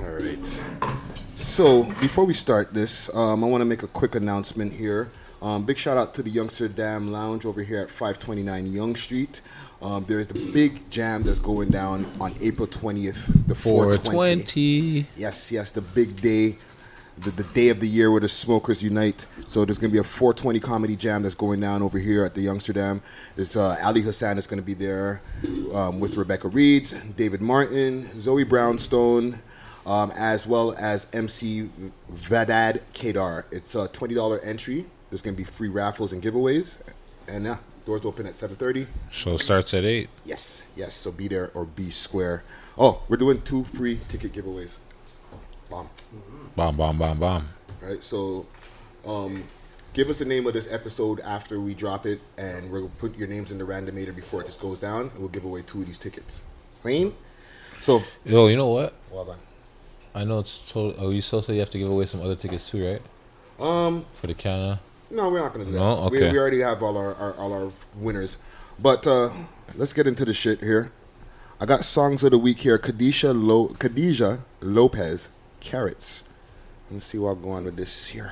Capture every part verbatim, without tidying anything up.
All right. So before we start this, um, I want to make a quick announcement here. Um, big shout out to the Youngsterdam Lounge over here at five twenty-nine Yonge Street. Um, there is the big jam that's going down on April twentieth, the four twenty. Yes, yes, the big day, the, the day of the year where the smokers unite. So there's going to be a four twenty comedy jam that's going down over here at the Youngsterdam. There's uh, Ali Hassan is going to be there um, with Rebecca Reeds, David Martin, Zoe Brownstone, um, as well as M C Vadad Kedar. It's a twenty dollars entry. There's going to be free raffles and giveaways. And yeah, doors open at seven thirty. Show starts at eight. Yes, yes. So be there or be square. Oh, we're doing two free ticket giveaways. Bomb. Bomb, bomb, bomb, bomb. All right, so um, give us the name of this episode after we drop it, and we'll put your names in the randomator before it just goes down, and we'll give away two of these tickets. Same? So. Yo, you know what? Well done. I know it's total. Oh, you still say you have to give away some other tickets too, right? Um, For the Canada. No, we're not going to do that. No? Okay. We, we already have all our, our all our winners. But uh, let's get into the shit here. I got songs of the week here. Khadijah, Lo- Khadijah Lopez, Carrots. Let's see what's going on with this here.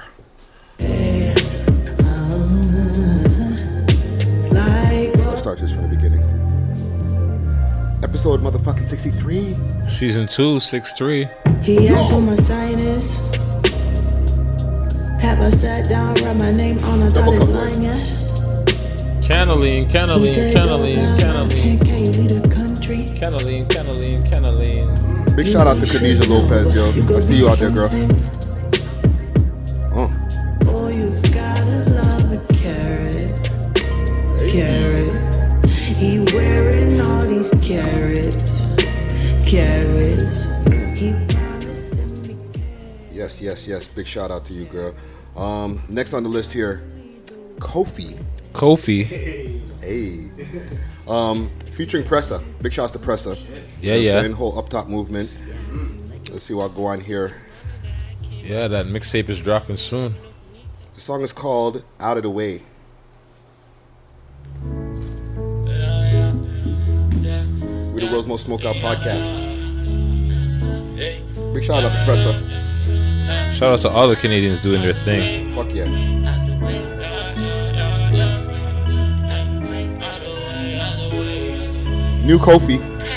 Let's start this from the beginning. Episode motherfucking sixty-three. Season two, six three. He asked what my sign is. Have I sat down, write my name on a dotted line yet? Cannaline, Cannaline, Cannaline, Cannaline. Can you lead a country? Cannaline, Cannaline, Cannaline. Big shout out to Khadijah Lopez, yo. I see you out there, girl. Oh. Oh, you gotta love a carrot. Carrot. He wearing all these carrots. Carrots. He promising me carrots. Yes, yes, yes. Big shout out to you, girl. Um, next on the list here, Kofi. Kofi. Hey. Um, featuring Pressa. Big shouts to Pressa. Yeah, you know yeah. Saying? Whole Up Top movement. Let's see what go on here. Yeah, that mixtape is dropping soon. The song is called Out of the Way. We're the world's most smoked out podcast. Big shout out to Pressa. Shout out to all the Canadians doing their thing. Fuck yeah. New Kofi.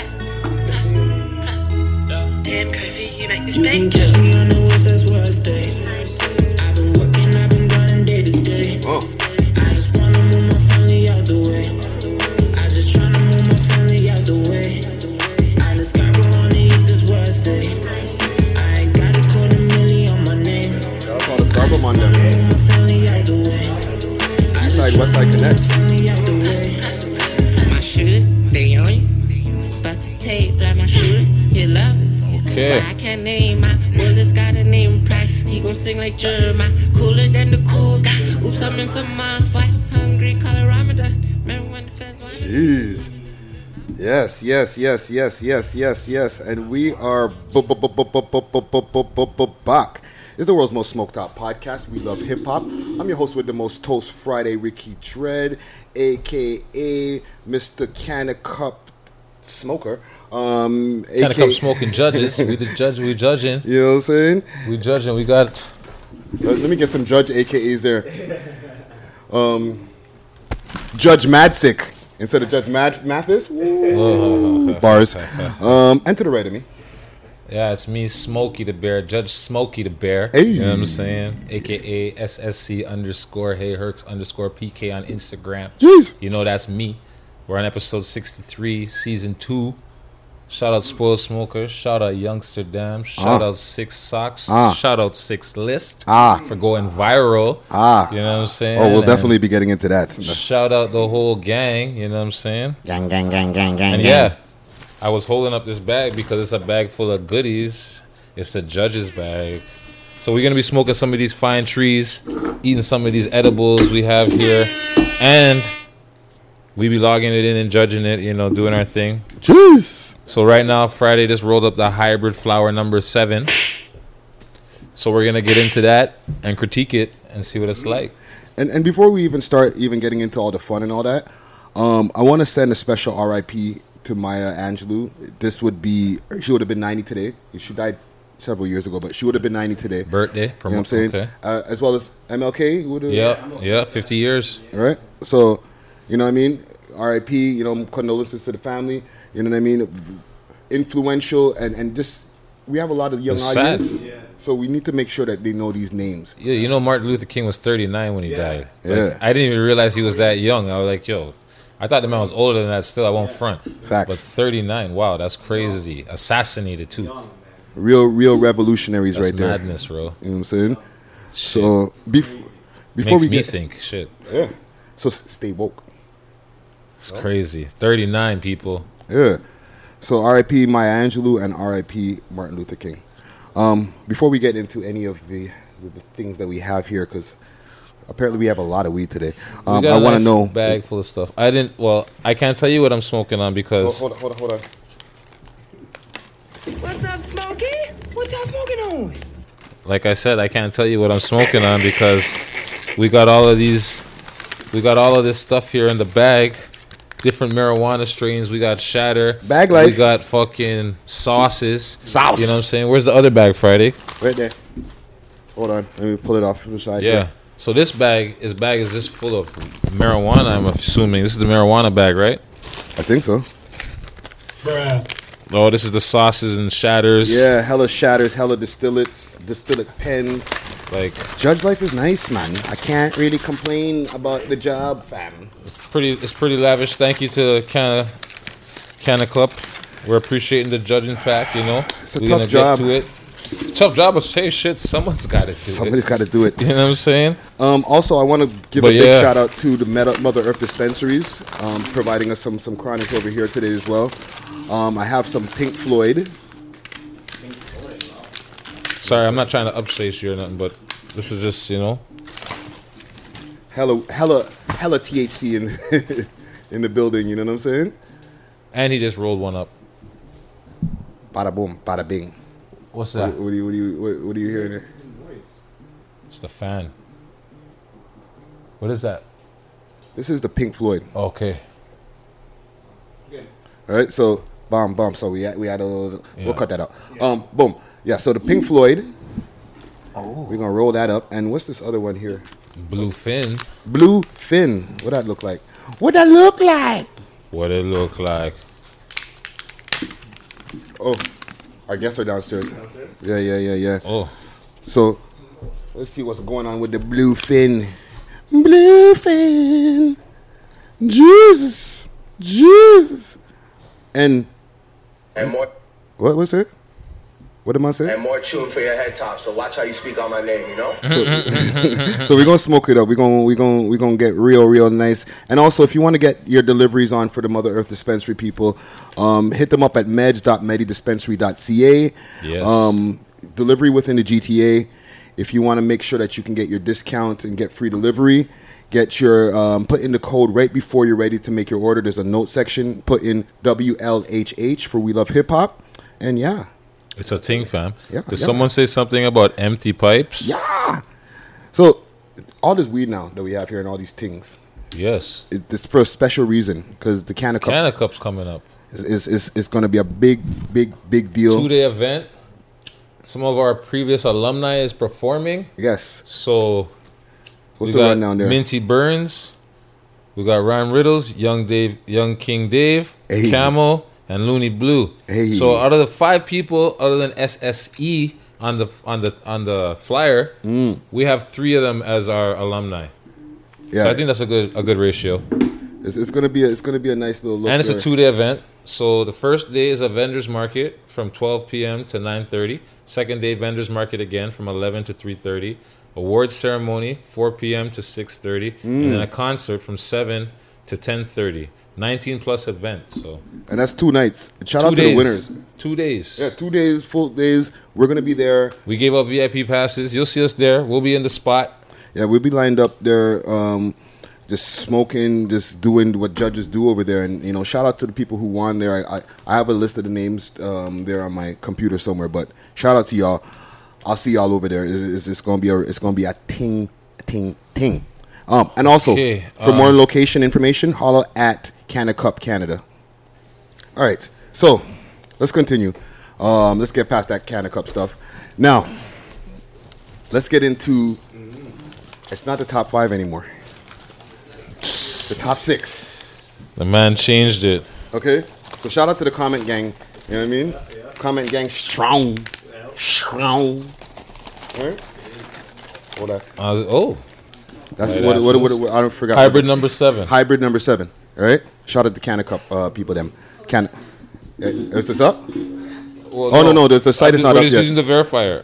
Damn, Kofi, you make You can catch me on the west, that's where I stay. I've been working, I've been grinding day to day. Oh. I just wanna move my family out the way. I just tryna move my family out the way. I just Scarborough on the east, that's where I stay. I ain't got a quarter million on my name. That's all the Scarborough on them. Move my family out the way. I East side, just west side tryna move my connect. family out the way. My shooters, they on you. About to take fly my shooter. He love it. Okay. But I can't name my bullets, got a name price. He gon' sing like Jeremiah, cooler than the cool guy. Oops, I'm in some mind fight. Hungry, color Ramadan. Remember when the feds wanted? Jeez. Yes, yes, yes, yes, yes, yes, yes. And we are back. This is the world's most smoked out podcast. We love hip hop. I'm your host with the most toast Friday, Ricky Dread, aka Mister Canna Cup Smoker. Um, Canna Cup smoking judges. We the judge. We judging. You know what I'm saying? We judging. We got. Let, let me get some Judge A K As there. Um, Judge Madsick instead of Judge Mad Mathis. Woo. Bars. Um, and to the right of me. Yeah, it's me, Smokey the Bear, Judge Smokey the Bear. Hey. You know what I'm saying? A K A S S C underscore Hey Herx underscore P K on Instagram. Jeez. You know that's me. We're on episode sixty-three, season two. Shout out Spoiled Smokers. Shout out Youngsterdam. Shout Ah. out Six Socks. Ah. Shout out Six List Ah. for going viral. Ah. You know what I'm saying? Oh, we'll And definitely be getting into that. shout out the whole gang. You know what I'm saying? Gang, gang, gang, gang, gang. And yeah, I was holding up this bag because it's a bag full of goodies. It's the judge's bag. So we're going to be smoking some of these fine trees, eating some of these edibles we have here, and we be logging it in and judging it, you know, doing our thing. Jeez. So right now, Friday just rolled up the hybrid flower number seven. So we're going to get into that and critique it and see what it's like. And and before we even start even getting into all the fun and all that, um, I want to send a special R I P to Maya Angelou. This would be, she would have been ninety today. She died several years ago, but she would have been ninety today. Birthday. You know what I'm saying? Okay. Uh, as well as M L K would have. Yeah, yeah, fifty years. Right. So, you know what I mean? R I P. You know, condolences to the family. You know what I mean? Influential and and just we have a lot of young It's audience. sad. Yeah. So we need to make sure that they know these names. Yeah, you know Martin Luther King was thirty-nine when he Yeah. died. Like, Yeah. I didn't even realize he was that young. I was like, yo, I thought the man was older than that still. I won't front. Facts. But thirty-nine, wow, that's crazy. Assassinated too. Young, man. Real, real revolutionaries That's right there. madness, bro. You know what I'm saying? So bef- before Makes we me get think. Shit. yeah, so s- stay woke. It's crazy. thirty-nine people. Yeah. So R I P Maya Angelou and R I P Martin Luther King. Um, before we get into any of the, the, the things that we have here, because apparently we have a lot of weed today. We Um, got I a want to nice know. bag full of stuff. I didn't. Well, I can't tell you what I'm smoking on Oh, because hold on, hold on, hold on. What's up, Smokey? What y'all smoking on? like I said, I can't tell you what I'm smoking on because we got all of these, we got all of this stuff here in the bag, different marijuana strains. We got shatter, Bag life. We got fucking sauces, Sauce. You know what I'm saying? Where's the other bag, Friday? Right there. Hold on. Let me pull it off from the side. Yeah. here. So this bag, this bag is just full of marijuana. I'm assuming this is the marijuana bag, right? I think so. Oh, this is the sauces and shatters. Yeah, hella shatters, hella distillates, distillate pens. Like Judge life is nice, man. I can't really complain about the job, fam. it's pretty, it's pretty lavish. Thank you to Canna, Canna Club. We're appreciating the judging pack. You know, It's a we're tough gonna job. get to it. It's a tough job, but hey, shit, someone's got to do Somebody's it. got to do it. You know what I'm saying? Um, also, I want to give But a big yeah. shout out to the Meta, Mother Earth dispensaries, um, providing us some some chronic over here today as well. Um, I have some Pink Floyd. Sorry, I'm not trying to upchase you or nothing, but this is just, you know, Hella, hella, hella T H C in in the building. You know what I'm saying? and he just rolled one up. Bada boom, bada bing. What's What, that? what do you, what do you, what, what do you hearing there? It's the fan. What is that? This is the Pink Floyd. Okay. All right, so bomb, bomb. So we had, we had a little. Yeah. We'll cut that out. Um, boom. Yeah. So the Pink Floyd. We're gonna roll that up. And what's this other one here? Blue fin. Blue Fin. What that look like? What that look like? What it look like? Oh, our guests are downstairs. Downstairs? Yeah, yeah, yeah, yeah. Oh, So let's see what's going on with the Blue Fin. Blue Fin. Jesus, Jesus. And And more what was it? What am I saying? and more tune for your head top. So watch how you speak on my name, you know? So we're gonna smoke it up. We're gonna we're gonna we're gonna get real real nice. And also, if you want to get your deliveries on for the Mother Earth Dispensary people, um, hit them up at meds dot medidispensary dot c a. Yes. Um, delivery within the G T A. If you want to make sure that you can get your discount and get free delivery, get your um, put in the code right before you're ready to make your order. There's a note section. Put in W L H H for We Love Hip Hop, and yeah. it's a ting, fam. Yeah, Did yeah. someone say something about empty pipes? Yeah. So all this weed now that we have here and all these things, Yes. it, it's for a special reason because the Canna Cup Canna Cup's coming up. is, is, is, is going to be a big, big, big deal. Two day event. Some of our previous alumni is performing. Yes. So What's we the got rundown there? Minty Burns. We got Ryan Riddles, Young Dave, Young King Dave, Hey. Camel, and Looney Blue. Hey. So out of the five people, other than S S E on the on the on the flyer, Mm. we have three of them as our alumni. Yeah, So I think that's a good a good ratio. it's, it's going to be a, it's going to be a nice little look. And it's there. a two day event. So the first day is a vendors market from twelve p.m. to nine thirty. Second day vendors market again from eleven to three thirty. Awards ceremony four p.m. to six thirty, Mm. and then a concert from seven to ten thirty. nineteen plus event. So and that's two nights. Shout two out to days. the winners. Two days. Yeah, two days, full days. We're going to be there. We gave out V I P passes. You'll see us there. We'll be in the spot. Yeah, we'll be lined up there, um, just smoking, just doing what judges do over there. And, you know, shout out to the people who won there. I, I, I have a list of the names um, there on my computer somewhere, but shout out to y'all. I'll see y'all over there. It's, it's, it's gonna be a it's gonna be a ting ting ting. Um, and also Okay, for um, more location information, holla at Canna Cup Canada. All right, so let's continue. Um, let's get past that can of cup stuff. Now, let's get into. It's not the top five anymore. The top six. The man changed it. Okay, so shout out to the comment gang. You know what I mean? Comment gang strong, strong. Right? Hold on. I was, oh, That's Right what, what, what, after what, I don't forget. hybrid number seven. Hybrid number seven. All right. Shout out to Canna Cup uh, people. Them. Can. Uh, is this up? Well, Oh no no the, the site I is just- not we're up just yet. using the verifier.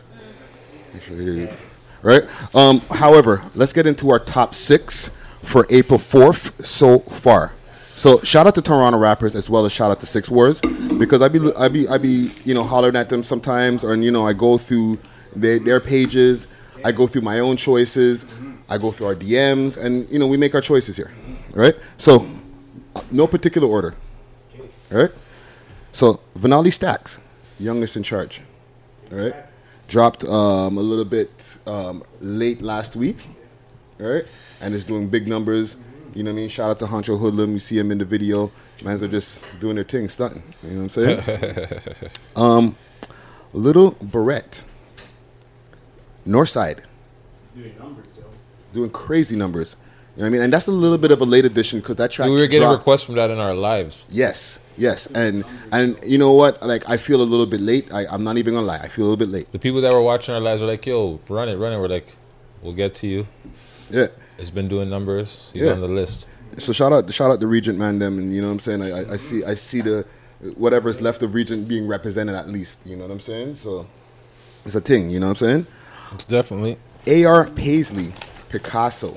Right. Um. However, let's get into our top six for April fourth so far. So shout out to Toronto rappers as well as shout out to Six Wars because I be I be I be you know hollering at them sometimes, or you know I go through their, their pages, I go through my own choices, I go through our D Ms, and you know we make our choices here, right? So no particular order, all right? So Vanali Stacks, youngest in charge, all right? Dropped um, a little bit um, late last week, all right? And is doing big numbers. You know what I mean? Shout out to Honcho Hoodlum. You see him in the video. Mans are just doing their thing, stunting. You know what I'm saying? um, Little Barrett, Northside. Doing numbers, yo. Doing crazy numbers. You know what I mean? And that's a little bit of a late edition because that track We were getting dropped. requests from that in our lives. Yes, yes. And and you know what? Like, I feel a little bit late. I, I'm not even going to lie. I feel a little bit late. The people that were watching our lives were like, "Yo, run it, run it." We're like, "We'll get to you." Yeah. It's been doing numbers. He's Yeah. on the list. So shout out, shout out the Regent man, them, and you know what I'm saying. I, I, I see, I see the whatever's left of Regent being represented at least. You know what I'm saying. So it's a thing. You know what I'm saying. It's definitely. A R Paisley, Picasso.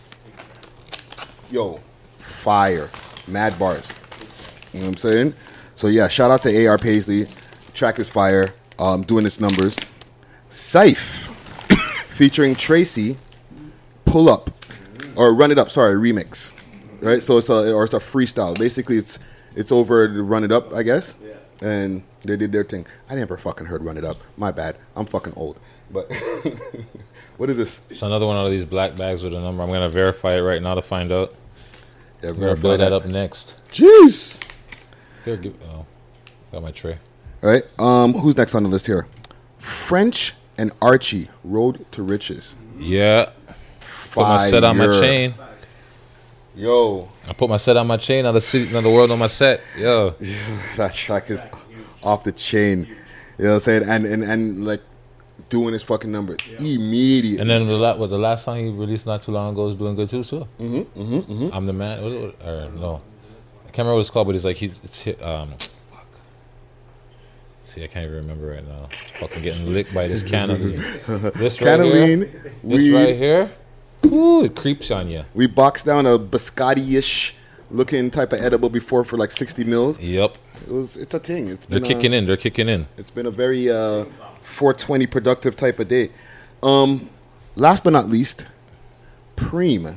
Yo, fire, mad bars. You know what I'm saying. So yeah, shout out to A R Paisley. Track is fire. Um, doing its numbers. Syph, featuring Tracy. Pull Up, or Run It Up. Sorry, remix. Right. So it's a or it's a freestyle. Basically, it's it's over the Run It Up, I guess. Yeah. And they did their thing. I never fucking heard Run It Up. My bad. I'm fucking old. But what is this? It's another one of these black bags with a number. I'm gonna verify it right now to find out. Yeah, I'm gonna verify build that that. up next. Jeez. Here, give, oh, got my tray. All right. Um, who's next on the list here? French and Archie, Road to Riches. Yeah. Put my set on my Fire. chain. Yo, I put my set on my chain. Now the city, now the world on my set. Yo. that track is off the chain. You know what I'm saying? And and, and like doing his fucking numbers immediately. And then the, la- what, the last song he released not too long ago is doing good too, too. Mm-hmm, mm-hmm, mm-hmm. I'm the man. What, what, or no, I can't remember what it's called, but it's like he, it's hit, um, fuck. See, I can't even remember right now. Fucking getting licked by this cannaline. This right Cannaline, here. This we- right here. Ooh, it creeps on you. We boxed down a biscotti-ish looking type of edible before for like sixty mils. Yep. It was. It's a thing. It's They're been kicking a, in. They're kicking in. It's been a very uh, four twenty productive type of day. Um, last but not least, Preem,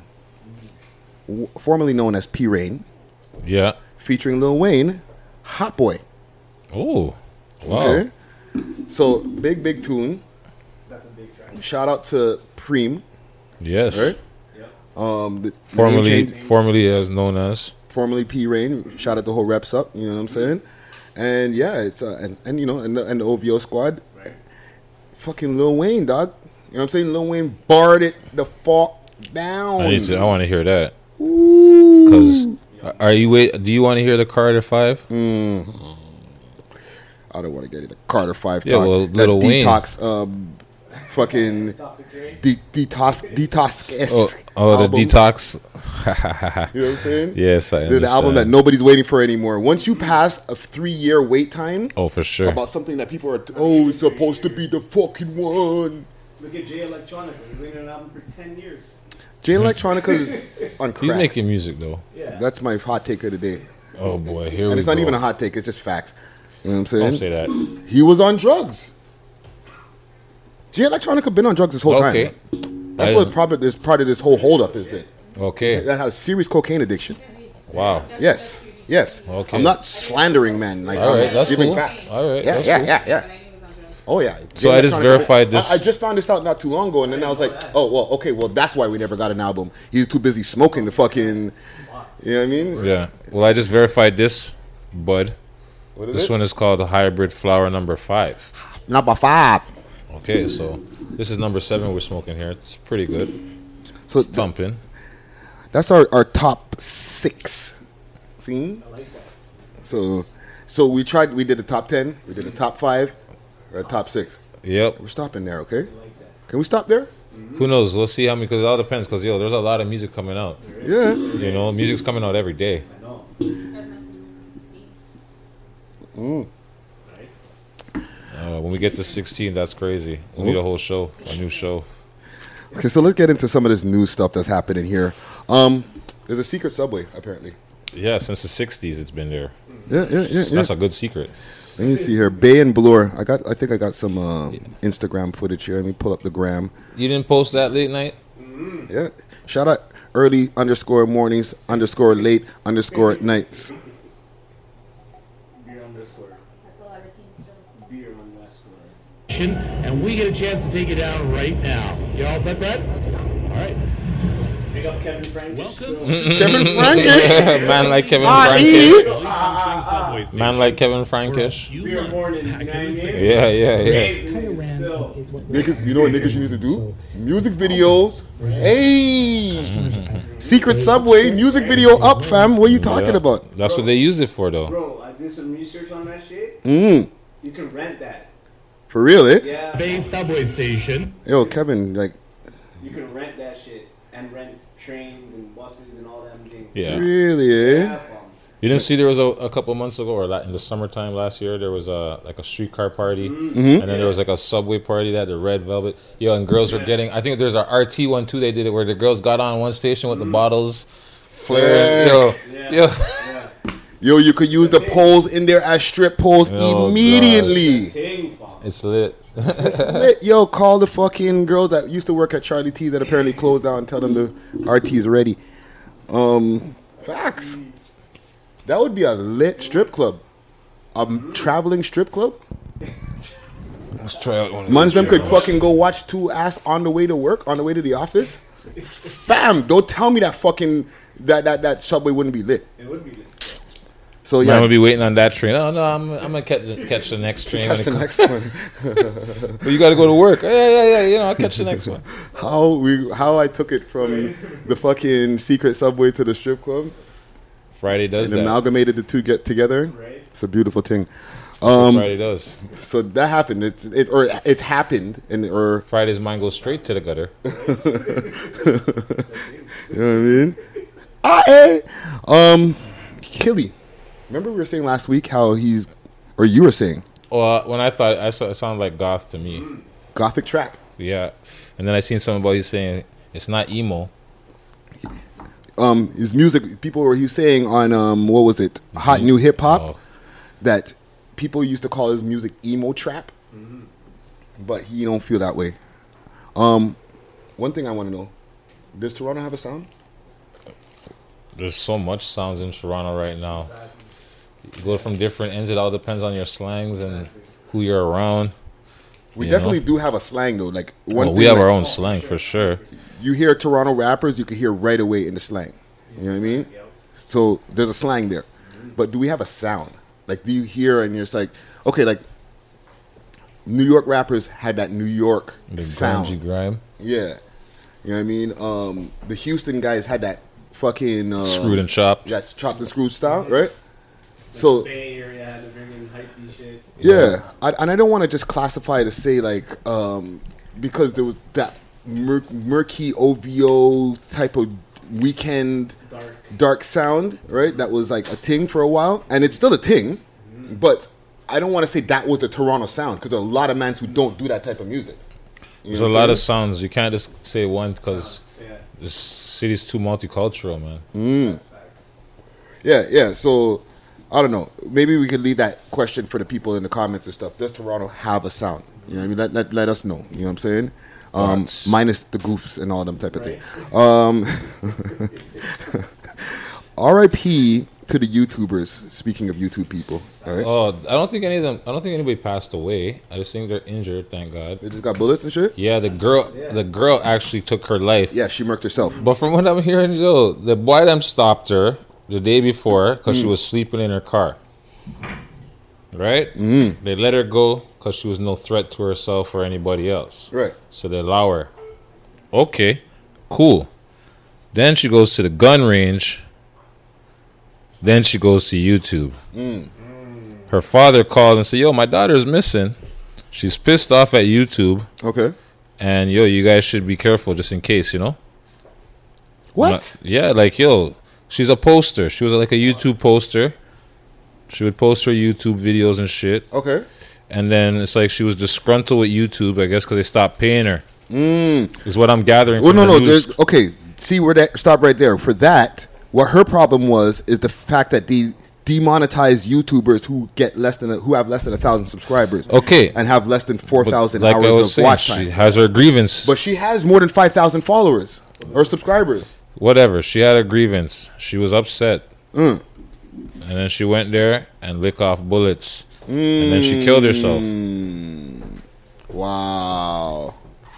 w- formerly known as P Rain, Yeah. featuring Lil Wayne, Hot Boy. Ooh. Wow. Okay. So big, big tune. That's a big track. Shout out to Preem, Yes. right? Um, the, the name Formerly, change- formerly as known as. formerly P Rain. Shout out the whole reps up. You know what I'm saying? And yeah, it's uh, and and you know and the, and the O V O squad. Fucking Lil Wayne, dog. You know what I'm saying? Lil Wayne barred it the fuck down. I need to. I want to hear that. Ooh. Because are you wait? Do you want to hear the Carter Five? I don't want to get into Carter Five Yeah, talk. well, That Lil Wayne. detox, um, fucking de- detox, detox. Oh, oh the detox. You know what I'm saying? Yes, I The, the album that understand. nobody's waiting for anymore. Once you pass a three-year wait time Oh, for sure. about something that people are, oh, it's supposed to be the fucking one. Look at Jay Electronica. He's waiting on an album for ten years. Jay Electronica is on He's crack. making music though. Yeah. That's my hot take of the day. Oh boy, here And we it's go. not even a hot take, it's just facts. You know what I'm saying? Don't say that. He was on drugs. Jay Electronica been on drugs this whole Okay. time. That's I what didn't- probably this part of this whole holdup has been. Okay. That has serious cocaine addiction. Wow. Yes. Yes. Okay. I'm not slandering men. Like All I'm right, that's giving cool. facts. All right, Yeah, that's yeah, cool. yeah, yeah. Oh yeah. So Jay I just Electronica- verified this- I, I just found this out not too long ago, and then I was like, oh well, okay, well that's why we never got an album. He's too busy smoking the fucking. You know what I mean? Yeah. Well, I just verified this, bud. What is This it? one is called Hybrid Flower Number Five. Number five. Okay, so this is number seven we're smoking here. It's pretty good. So It's thumping. that's our, our top six. See? I like that. So so we tried we did the top ten, we did the top five, or top six. Yep. We're stopping there, okay? I like that. Can we stop there? Who knows? We'll see how many, because it all depends. Because, yo, there's a lot of music coming out. Yeah. You know, music's coming out every day. I know. Mm. Right? Uh, when we get to sixteen, that's crazy. We need a whole show, a new show. Okay, so let's get into some of this new stuff that's happening here. Um, there's a secret subway, apparently. Yeah, since the sixties, it's been there. Yeah, yeah, yeah, yeah. That's a good secret. Let me see here. Bay and Bloor. I got. I think I got some uh, Instagram footage here. Let me pull up the gram. You didn't post that late night? Yeah. Shout out early underscore mornings underscore late underscore nights. Beer underscore. Beer underscore. And we get a chance to take it down right now. You all set, Brett? All right. Big up Kevin Frank. Welcome Kevin Frankish. Man like Kevin Ah, Frankish. Man like Kevin Frankish. Beer mornings, ninety-eight. Yeah, yeah, yeah. Amazing. Still. Niggas, you know what niggas you need to do? Music videos. Hey, secret subway music video up, fam. What are you talking Yeah. about? That's what they used it for, though. Bro, I did some research on that shit. Mm, You can rent that. for real, eh? Yeah. Bay subway station. Yo, Kevin, like, You can rent that shit and rent trains and buses and all that thing. Yeah. really, eh? Yeah, fam. You didn't see there was a, a couple months ago, or la- in the summertime last year, there was a like a streetcar party, Mm-hmm. and then there was like a subway party that had the red velvet. Yo, and girls were getting. I think there's a R T one too. They did it where the girls got on one station with the bottles, flaring. Yo, Yeah. yo, Yeah. Yo, you could use the poles in there as strip poles Oh, immediately. Ting, fam. it's lit. Lit. Yo, call the fucking girl that used to work at Charlie T that apparently closed down and tell them the R T is ready. Um, facts. That would be a lit strip club. A traveling strip club. Let's try out one. Of Mans these them could here. fucking go watch two ass on the way to work, on the way to the office. Fam, don't tell me that fucking that that that subway wouldn't be lit. It would be lit. So Man, I'm yeah, gonna be waiting on that train. Oh no, I'm, I'm gonna catch the, catch the next train. that's the when it next one. comes. But you got to go to work. Yeah, yeah, yeah. You know, I'll catch the next one. How we how I took it from the fucking secret subway to the strip club Friday does and that. amalgamated the two get together. Right? It's a beautiful thing. Um, Friday does. so that happened. It, it or it happened, and or Friday's mind goes straight to the gutter. you know what I mean? Ah, eh. Um, Killy. Remember we were saying last week how he's, or you were saying, Well, when I thought I saw, it sounded like goth to me. gothic trap. Yeah, and then I seen something about you saying it's not emo. Um, his music. People were he was saying on um, what was it? Hot New Hip Hop. Oh. That people used to call his music emo trap, but he don't feel that way. Um, one thing I want to know: does Toronto have a sound? There's so much sounds in Toronto right now. You go from different ends. It all depends on your slangs and who you're around. We You definitely know? do have a slang though. Like one, Well, we thing, have like, our own slang for sure. You hear Toronto rappers, you can hear right away in the slang. You know what I mean? So there's a slang there, but do we have a sound? Like, do you hear and you're just like, okay, like New York rappers had that New York The sound. grungy grime, Yeah, you know what I mean. Um, the Houston guys had that fucking uh, screwed and chopped. that's chopped and screwed style, right? So Bay Area had to bring in hypey shit. yeah, I, and I don't want to just classify to say like um, because there was that mur- murky O V O type of weekend Dark. dark sound, right? That was like a thing for a while, and it's still a thing, but I don't want to say that was the Toronto sound because there are a lot of mans who don't do that type of music. You There's know a what lot I'm of sounds. You can't just say one because Yeah. this city's too multicultural, man. saying? Yeah, yeah. So I don't know. Maybe we could leave that question for the people in the comments and stuff. Does Toronto have a sound? You know what I mean? Let, let, let us know. You know what I'm saying? Um, Thoughts. minus the goofs and all them type of thing. Um, R I P to the YouTubers. Speaking of YouTube people, all right? Oh, I don't think any of them. I don't think anybody passed away. I just think they're injured. Thank God. They just got bullets and shit. Yeah, the girl. The girl actually took her life. Yeah, she murked herself. But from what I'm hearing, Joe, the boy them stopped her the day before because she was sleeping in her car. right? Mm. They let her go because she was no threat to herself or anybody else. Right. So they allow her. Okay, cool. Then she goes to the gun range. Then she goes to YouTube. Mm. Her father called and said, yo, my daughter's missing. She's pissed off at YouTube. Okay. And, yo, you guys should be careful just in case, you know? What? Not, yeah, like, yo, she's a poster. She was like a YouTube poster. She would post her YouTube videos and shit. Okay. And then it's like she was disgruntled with YouTube, I guess, because they stopped paying her. Mm. Is what I'm gathering Well, from no, the no. news. there's- Okay, see where that, stop right there. For that, what her problem was is the fact that they demonetize YouTubers who get less than a, who have less than a thousand subscribers. Okay. And have less than four But thousand like I hours was of saying, watch she time. has her grievance. But she has more than five thousand followers or subscribers. Whatever. She had a grievance. She was upset. Mm. And then she went there and lick off bullets. Mm. And then she killed herself. Wow.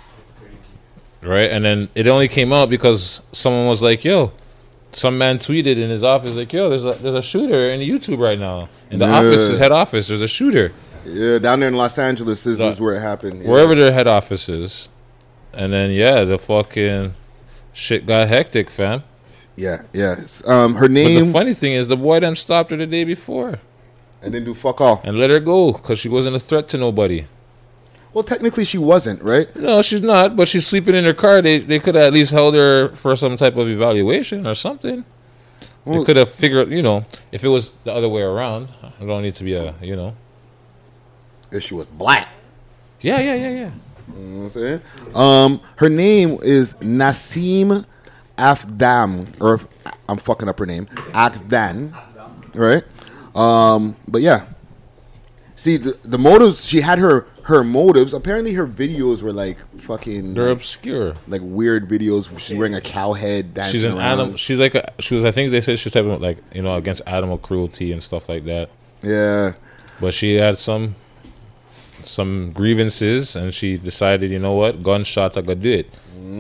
Right? And then it only came out because someone was like, yo, some man tweeted in his office, like, yo, there's a there's a shooter in YouTube right now. In the Yeah. office, his head office, there's a shooter. Yeah, down there in Los Angeles is, The- is where it happened. Yeah. Wherever their head office is. And then, yeah, the fucking shit got hectic, fam. Yeah, yeah. Um, her But name the funny thing is, the boy them stopped her the day before. and then do fuck all. And let her go, because she wasn't a threat to nobody. Well, technically she wasn't, right? No, she's not, but she's sleeping in her car. They they could have at least held her for some type of evaluation or something. Well- They could have figured, you know, if it was the other way around, I don't need to be a, you know. If she was black. Yeah, yeah, yeah, yeah. You know what I'm saying? Um, her name is Nassim Afdam, or I'm fucking up her name, Afdan, right? Um, but yeah, see the the motives. She had her her motives. Apparently, her videos were like fucking. They're like, obscure. like weird videos. Where she's wearing a cow head, dancing She's an around. animal. She's like a, she was. I think they said she's type of like, you know, against animal cruelty and stuff like that. Yeah, But she had some some grievances, and she decided, you know what, gunshot, I gotta do it.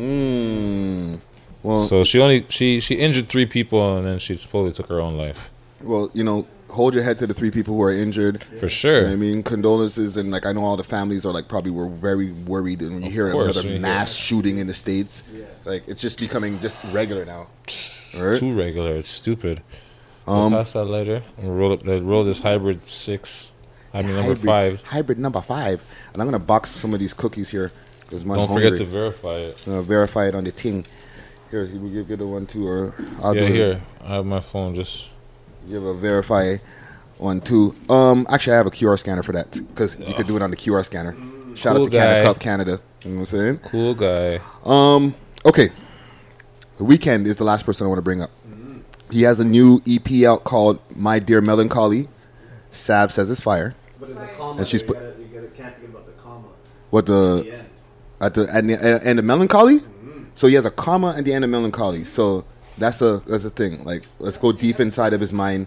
mm. Well, So she only she she injured three people, and then she supposedly took her own life. well, you know, hold your head to the three people who are injured. For You sure. know what I mean, condolences, and like I know all the families are like probably were very worried, and when you Of hear course, another when you mass shooting in the states, like it's just becoming just regular now. Right? Too regular. It's stupid. Um, We'll pass that later. And roll up. the- Roll this hybrid six. I mean number hybrid, five. hybrid number five, and I'm gonna box some of these cookies here because my Don't hungry. forget to verify it. uh, verify it on the ting. Here, you will give it one too, or I'll Yeah, do here. I have my phone. Just it. Give a verify one too. Um, actually, I have a Q R scanner for that because you could do it on the Q R scanner. Shout Cool out to Canada guy. Cup Canada. You know what I'm saying? cool guy. Um, okay. The Weeknd is the last person I want to bring up. He has a new E P out called My Dear Melancholy. Sav says it's fire. But there's a comma. And she's there. put- you, gotta, you gotta, can't forget about the comma. What the Yeah. at the and the, and the melancholy? So he has a comma at the end of melancholy. So that's a that's a thing. Like let's go deep inside of his mind.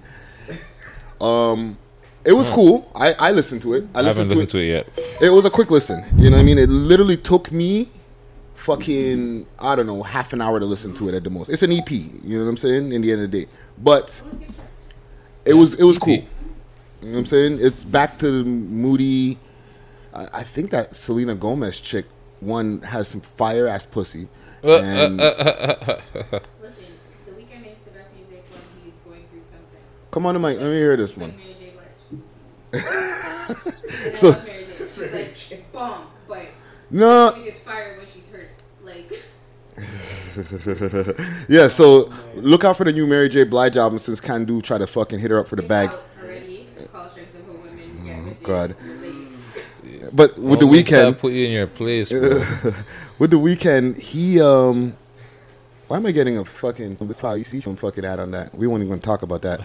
Um, it was cool. I I listened to it. I I haven't listened to listened it. to it yet. It was a quick listen. You know what I mean? It literally took me fucking, I don't know, half an hour to listen to it at the most. It's an E P, you know what I'm saying? In the end of the day. But it was it was cool. You know what I'm saying? It's back to the moody. I, I think that Selena Gomez chick one has some fire ass pussy. And Listen, The Weeknd makes the best music when he's going through something. come on to Mike, let me hear this It's like one. Mary J. Blige. And I So- love Mary J. She's like bomb, but No, she gets fired when she's hurt. Like yeah. So look out for the new Mary J. Blige album since Kandu tried to fucking hit her up for the it's bag. out already. It's called Strength of a Woman. Get with it. God. Like, But with the Don't make Sav Weeknd, put you in your place, bro. with the Weeknd, he um. Why am I getting a fucking file? You see some fucking ad on that? We won't even talk about that.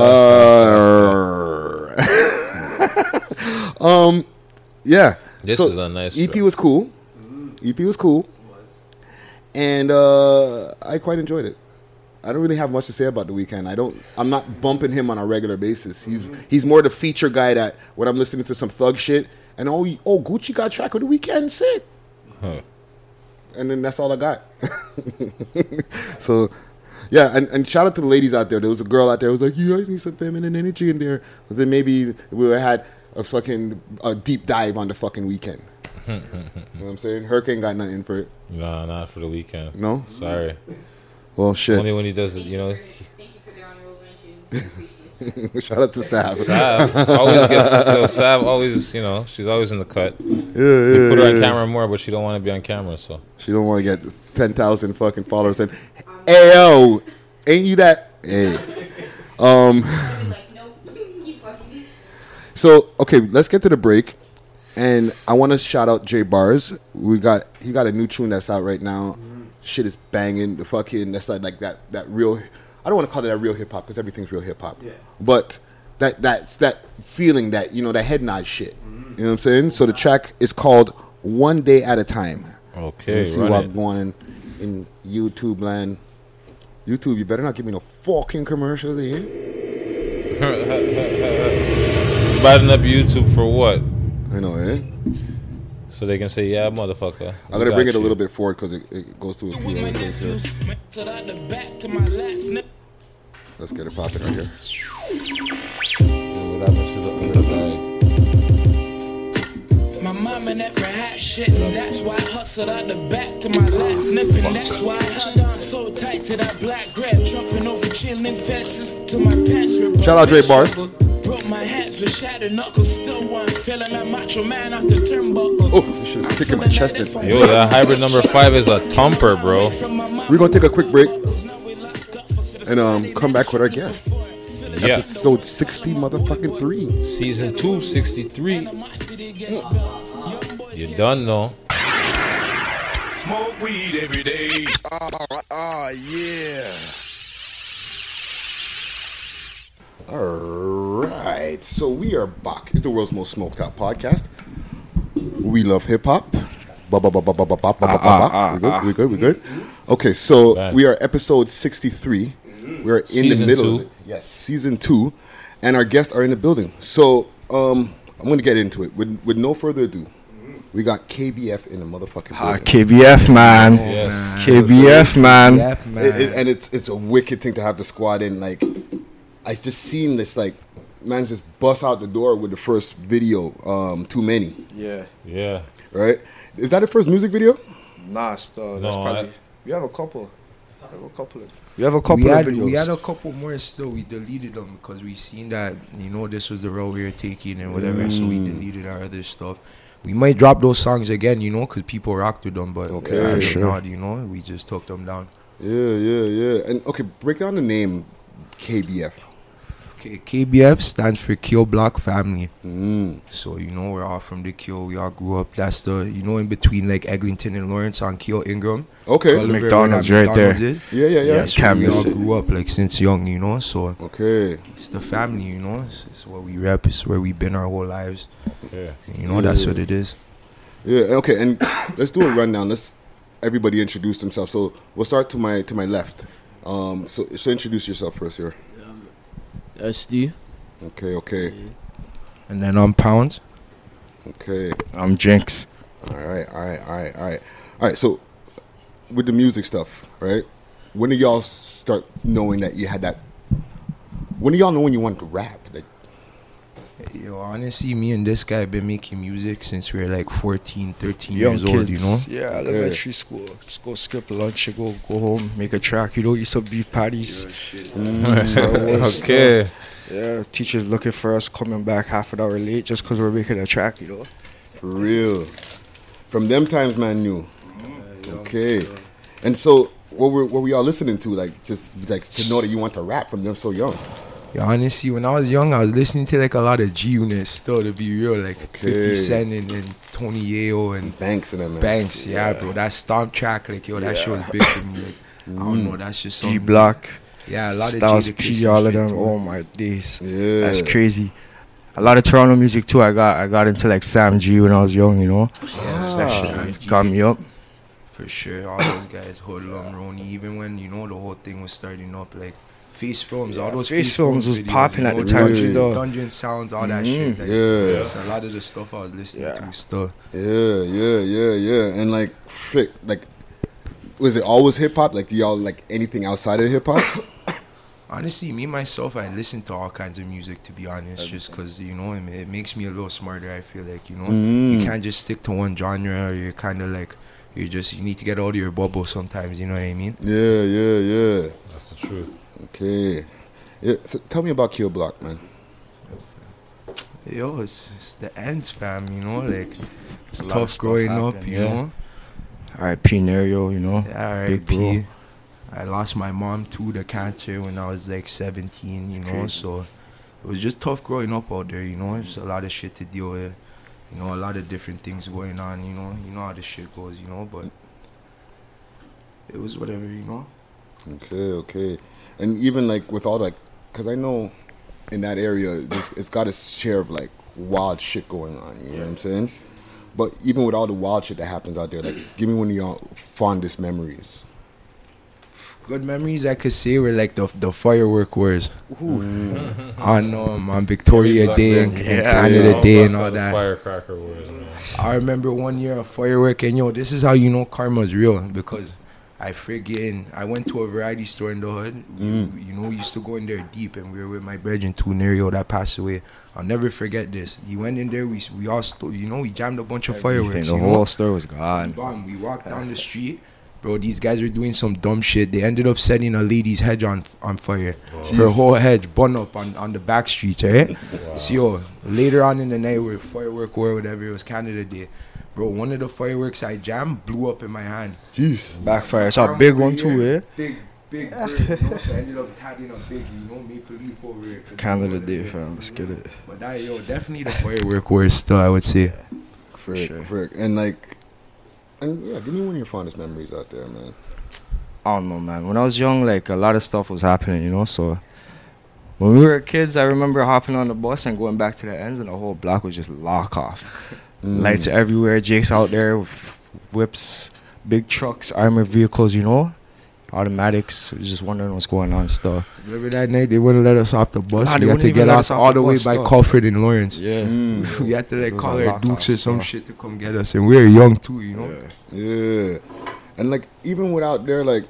uh, um, yeah. This So, is a nice E P track. was cool. E P was cool, and uh, I quite enjoyed it. I don't really have much to say about the Weeknd. I don't. I'm not bumping him on a regular basis. He's he's more the feature guy that when I'm listening to some thug shit and oh oh Gucci got a track with the Weeknd, sick. Huh. And then that's all I got. So, Yeah, and, and shout out to the ladies out there. There was a girl out there who was like, you guys need some feminine energy in there. But then maybe we would have had a fucking a deep dive on the fucking weekend. You know what I'm saying? Hurricane got nothing for it. No, not for the weekend. No? Sorry. Well, shit. Only when he does it, you know. Thank you for the honorable mention. Shout out to Sav. Sav always gets, yo, Sav always, you know, she's always in the cut. Yeah, yeah, we put her on yeah. camera more, but she don't want to be on camera, so. She don't want to get ten thousand fucking followers. And, hey, yo, ain't you that? Hey. Um. Like, nope, keep watching. So, okay, let's get to the break. And I want to shout out Jay Bars. We got he got a new tune that's out right now. Mm-hmm. Shit is banging. The fucking that's like, like that that real. I don't want to call it that real hip hop because everything's real hip hop. Yeah. But that that's that feeling that you know that head nod shit. Mm-hmm. You know what I'm saying? So the track is called One Day at a Time. Okay. Let's see run what it. going in YouTube land. YouTube, you better not give me no fucking commercials here. Biting up YouTube for what? I know, eh? So they can say, yeah, motherfucker. I'm going to bring it a little bit forward because it, it goes through a few other things here. Let's get it popping right here. What happened to the other bag? My mama never had shit, and that's why I hustled out the back to my last snipping. That's why I held on so tight to that black grab, jumping over chilling fences to my pants. Shout out Dre Bars. Broke my hands with shattered knuckles, still one feeling like macho man off the turnbuckle. Oh, this shit is kicking my chest in. Yo, that hybrid number five is a thumper, bro. We're gonna take a quick break and um come back with our guest. Yeah. Episode sixty motherfucking three. Season two, sixty-three. You done though. Smoke weed every day. Oh, oh yeah. All right, so we are back. It's the world's most smoked out podcast. We love hip hop. Ba ba ba ba ba ba ba ba ba ba. We good. We good. We good. Okay, so we are episode sixty-three. We are in Season the middle. two. Of it. Yes, season two, and our guests are in the building. So um, I'm going to get into it. With with no further ado, we got K B F in the motherfucking building. Ah, K B F man, Oh, Yes. man. K B F man. It- it- and it's it's a wicked thing to have the squad in. Like, I just seen this, like, man just bust out the door with the first video, um, Too Many. Yeah. Yeah. Right? Is that the first music video? Nah, still. That's No, probably. I- We have a couple. We have a couple. Of, we have a couple we had, of videos. we had a couple more still. We deleted them because we seen that, you know, this was the road we were taking and whatever. So we deleted our other stuff. We might drop those songs again, you know, because people rocked with them. But Okay. as For of sure. now, you know, we just took them down. Yeah, yeah, yeah. And okay, break down the name K B F. Okay, K B F stands for Kill Block Family. Mm. So, you know, we're all from the Kill. We all grew up. That's the, you know, in between like Eglinton and Lawrence on Kill Ingram. Okay. Culver, where McDonald's that right there. is. Yeah, yeah, yeah. That's where we all Campus. grew up like since young, you know. So Okay. it's the family, you know. It's, it's what we rep. It's where we've been our whole lives. Yeah. You know, that's what it is. Yeah, okay, and let's do a rundown. Let's everybody introduce themselves. So we'll start to my to my left. Um, so so introduce yourself first here. S D. Okay, okay, And then on Pounds. okay. I'm Jinx. All right, all right, all right, all right, all right. So with the music stuff, right? When did y'all start knowing that you had that? When do y'all know when you wanted to rap? Like, Yo, honestly, me and this guy have been making music since we were like fourteen, thirteen Young years kids. old, you know? Yeah, elementary school. Just go skip lunch and go go home, make a track. You know, eat some beef patties. Mm, Okay. Yeah, teachers looking for us coming back half an hour late just because we're making a track, you know. for real. From them times, man, knew. Okay. And so, what were what were y'all listening to? Like, just like to know that you want to rap from them so young. Yeah, honestly, when I was young, I was listening to like a lot of G Unit still, to be real. Like Okay. fifty Cent and, and Tony Yayo and Banks and them. Man. Banks. Yeah, bro. That Stomp track, like, yo, that shit was big for me. Like, I don't know, that's just G something. Block, Yeah, a lot Styles of Jadakiss P, and all of shit, them. too. Oh my days. Yeah. That's crazy. A lot of Toronto music too. I got I got into like Sam G when I was young, you know. Yeah, That Sam shit G. got me up. For sure, all those guys, Hoodlum, Roni, even when, you know, the whole thing was starting up, like, Face Films, all Yeah, those Face Films was videos, popping you at know, the time Dungeon- still. Dungeon Sounds, all that Mhm. shit. Like, Yeah. it's a lot of the stuff I was listening Yeah. to still. Yeah, yeah, yeah, yeah. And like, shit, like, was it always hip hop? Like, do y'all like anything outside of hip hop? Honestly, me myself, I listen to all kinds of music, to be honest, just because, you know, it, it makes me a little smarter, I feel like, you know. Mm. You can't just stick to one genre, or you're kind of like, you're just, you need to get out of your bubble sometimes, you know what I mean? Yeah, yeah, yeah. That's the truth. Okay. Yeah, so tell me about Kill Block, man. Yo, it's, it's the ends, fam, you know, like, it's A lot of tough stuff growing up, happened, you yeah. know. R I P Nerio, you know. Yeah, Big bro. R I P I lost my mom too to cancer when I was like seventeen, you know, Crazy. so it was just tough growing up out there, you know. There's a lot of shit to deal with, you know, a lot of different things going on, you know. You know how this shit goes, you know, but it was whatever, you know. Okay, okay. And even like with all like, because I know in that area, it's, it's got a share of like wild shit going on, you know what I'm saying? But even with all the wild shit that happens out there, like, give me one of your fondest memories. Good memories I could say were like the the firework wars. Mm. On um, on Victoria Day and, and Yeah, Canada yeah. Day All and blocks all are the that. Firecracker wars, man. I remember one year a firework, and yo, this is how you know karma's real, because I friggin' I went to a variety store in the hood. Mm. You, you know, we used to go in there deep, and we were with my brethren, two Nerio that passed away. I'll never forget this. He went in there, we we all sto- you know, we jammed a bunch of Everything, fireworks. the you whole know? store was gone. Bomb. We walked down the street. Bro, these guys were doing some dumb shit. They ended up setting a lady's hedge on on fire. Her whole hedge burned up on, on the back streets, right? Wow. So, yo, later on in the night, we were firework war, whatever, it was Canada Day. Bro, one of the fireworks I jammed blew up in my hand. Jeez. Backfire. It's a big one too, eh? Big, big bird, you know? So I ended up tagging a big, you know, maple leaf over it. 'cause Canada you know, Day, the- fam. Let's get it. But that, yo, definitely the firework war still, I would say. Frick, sure. frick. And like, and yeah, give me one of your fondest memories out there, man. I don't know, man. When I was young, like, a lot of stuff was happening, you know, so when we were kids, I remember hopping on the bus and going back to the ends, and the whole block was just lock off. Mm. Lights everywhere, Jake's out there with whips, big trucks, armored vehicles, you know, automatics. We was just wondering what's going on and stuff. Remember that night they wouldn't let us off the bus? Nah, they we had wouldn't to even get let off us off all the the way bus, by though. Culford and Lawrence. Yeah. Mm. We had to like It was call a our lockdown, dukes or some so- shit to come get us, and we were young too, you know. Yeah. And like, even without there, like,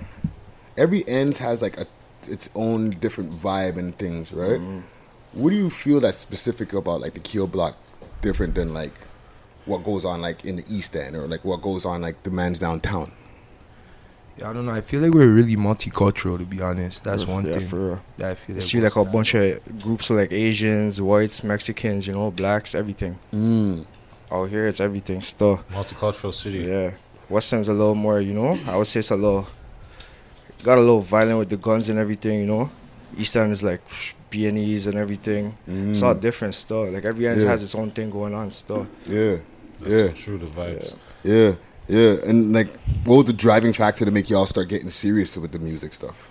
every ends has like a its own different vibe and things, right? Mm-hmm. What do you feel that's specific about like the Kill Block different than like what goes on like in the East End or like what goes on like the man's downtown? Yeah, I don't know. I feel like we're really multicultural, to be honest. That's one Yeah, thing for real. that I feel You like. see, like, a bunch of groups of, like, Asians, whites, Mexicans, you know, blacks, everything. Mm. Out here, it's everything stuff. Multicultural city. Yeah. West End's a little more, you know, I would say it's a little, got a little violent with the guns and everything, you know. East End is like B and E's and everything. Mm. It's all different stuff. Like, every end Yeah. has its own thing going on stuff. Yeah. That's Yeah. so true, the vibes. Yeah. Yeah. And like, what was the driving factor to make y'all start getting serious with the music stuff?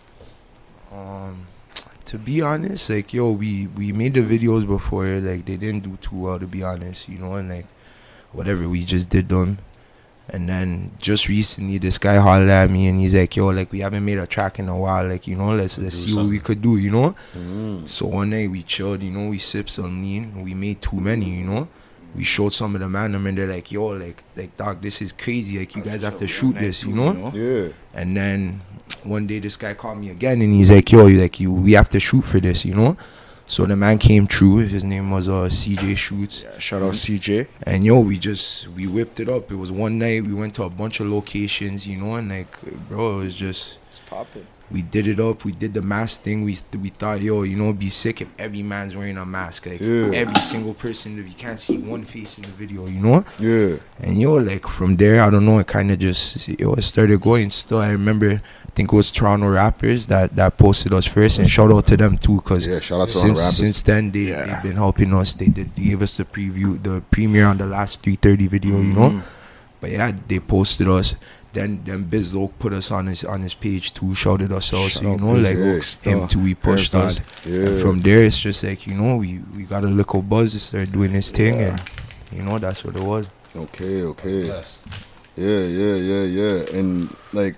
Um, to be honest, like, yo, we we made the videos before, like, they didn't do too well, to be honest, you know, and like, whatever, we just did them. And then just recently, this guy hollered at me and he's like, yo, like, we haven't made a track in a while, like, you know, let's let's Do see what we something. could do, you know. Mm. So one night we chilled, you know, we sipped some lean, and we made too many, you know. We showed some of the man them and they're like, yo, like, like, dog, this is crazy, like, you guys have to shoot this, you know. Yeah. And then one day this guy called me again and he's like, yo, like, you, we have to shoot for this, you know. So the man came through. His name was uh, C J Shoots. Yeah, shout out C J. And yo, we just we whipped it up. It was one night. We went to a bunch of locations, you know, and like, bro, it was just It's popping. we did it up. We did the mask thing. We we thought, yo, you know, it'd be sick if every man's wearing a mask. Like, Yeah. every single person, if you can't see one face in the video, you know. Yeah. And yo, like, from there, I don't know, it kind of just, yo, it started going. Still, I remember, I think it was Toronto Rappers that, that posted us first, and shout out to them too, because Yeah, shout out to Toronto since, Rappers. since then, they, Yeah. they've been helping us. They did they gave us the preview, the premiere on the last three thirty video, you know. Mhm. But yeah, they posted us. Then then Bizlo put us on his on his page too, shouted us out. So, Shout you out know, like, Bizlo, him too, we pushed Very us. good. Yeah. And from there, it's just like, you know, we, we got a little buzz to start doing this thing, Yeah. and, you know, that's what it was. Okay. Okay. Yes. Yeah, yeah, yeah, yeah. And like,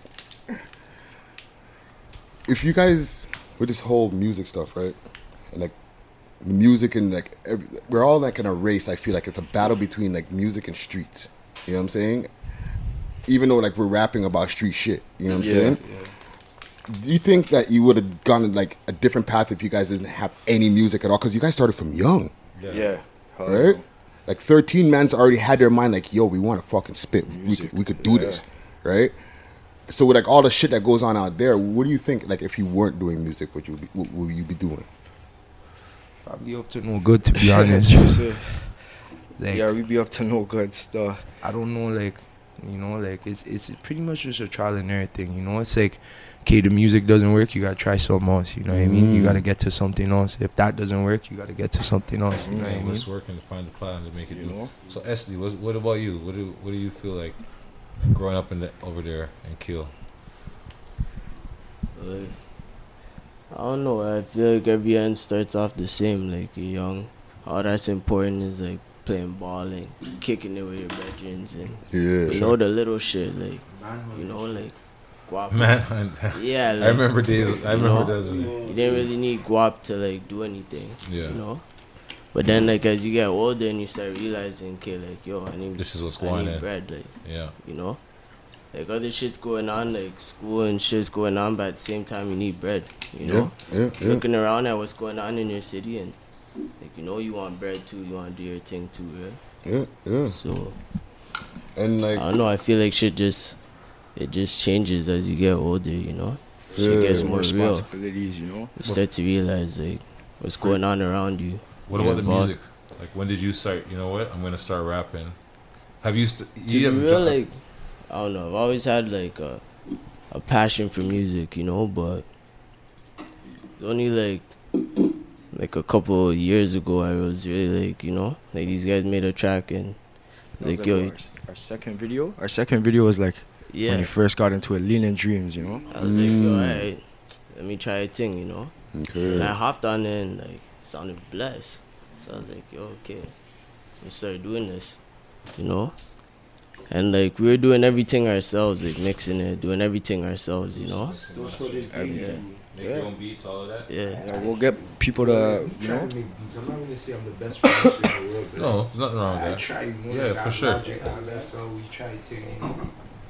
if you guys with this whole music stuff, right? And like music and like every, we're all like in a race. I feel like it's a battle between like music and streets. You know what I'm saying? even though like we're rapping about street shit, you know what I'm Yeah, saying? Do you think that you would have gone like a different path if you guys didn't have any music at all? Because you guys started from young, Yeah. yeah. right? Like thirteen mans already had their mind like, yo, we want to fucking spit. We could, we could do this, right? So with like all the shit that goes on out there, what do you think? Like if you weren't doing music, what you be, what would you be doing? Probably up to no good, to be honest. Like, yeah, we be up to no good stuff. I don't know, like, you know, like it's it's pretty much just a trial and error thing. You know, it's like, okay, the music doesn't work, you gotta try something else. You know what I mean? You gotta get to something else. If that doesn't work, you gotta get to something else. You know what I mean? Let's work and find a plan to make it you do. Know? So, Esli, what, what about you? What do what do you feel like growing up in the, over there in Kiel? Like, I don't know. I feel like every end starts off the same. Like you're young, all that's important is like playing ball and kicking it with your veterans and yeah, you sure. know the little shit like you know like guap. Man, yeah, like, I remember days. I remember know, those. You didn't really need guap to like do anything. Yeah. You know. But then like as you get older and you start realizing, okay, like yo, I need this is what's I going need on. bread, like yeah, you know. Like other shit's going on, like school and shit's going on, but at the same time you need bread, you know? Yeah, yeah, yeah. Looking around at what's going on in your city and like you know you want bread too, you want to do your thing too, right? Yeah, yeah. So and like I don't know, I feel like shit just it just changes as you get older, you know? Yeah, Shit gets more real. responsibilities, you know? You start to realize like what's going on around you. What about the music? Like when did you start, you know what, I'm gonna start rapping? Have you st- To you be haven't real, dro- like I don't know. I've always had like a, a passion for music, you know, but it's only like like a couple of years ago I was really like, you know, like these guys made a track and like, like yo, our, our second video. Our second video was like yeah. when you first got into it, Leaning Dreams, you know. I was like, yo, alright, let me try a thing, you know. Okay. And I hopped on it and like it sounded blessed. So I was like, yo, okay, we started doing this, you know. And like we were doing everything ourselves, like mixing it, doing everything ourselves, you know. Everything. Make your own beats, all of that. Yeah. Yeah, we'll get people to, you know. I'm not gonna say I'm the best producer in the world. But No, there's nothing wrong with I that. try, you know, Yeah, like for I sure. Logic, I left out, we try thing, you know.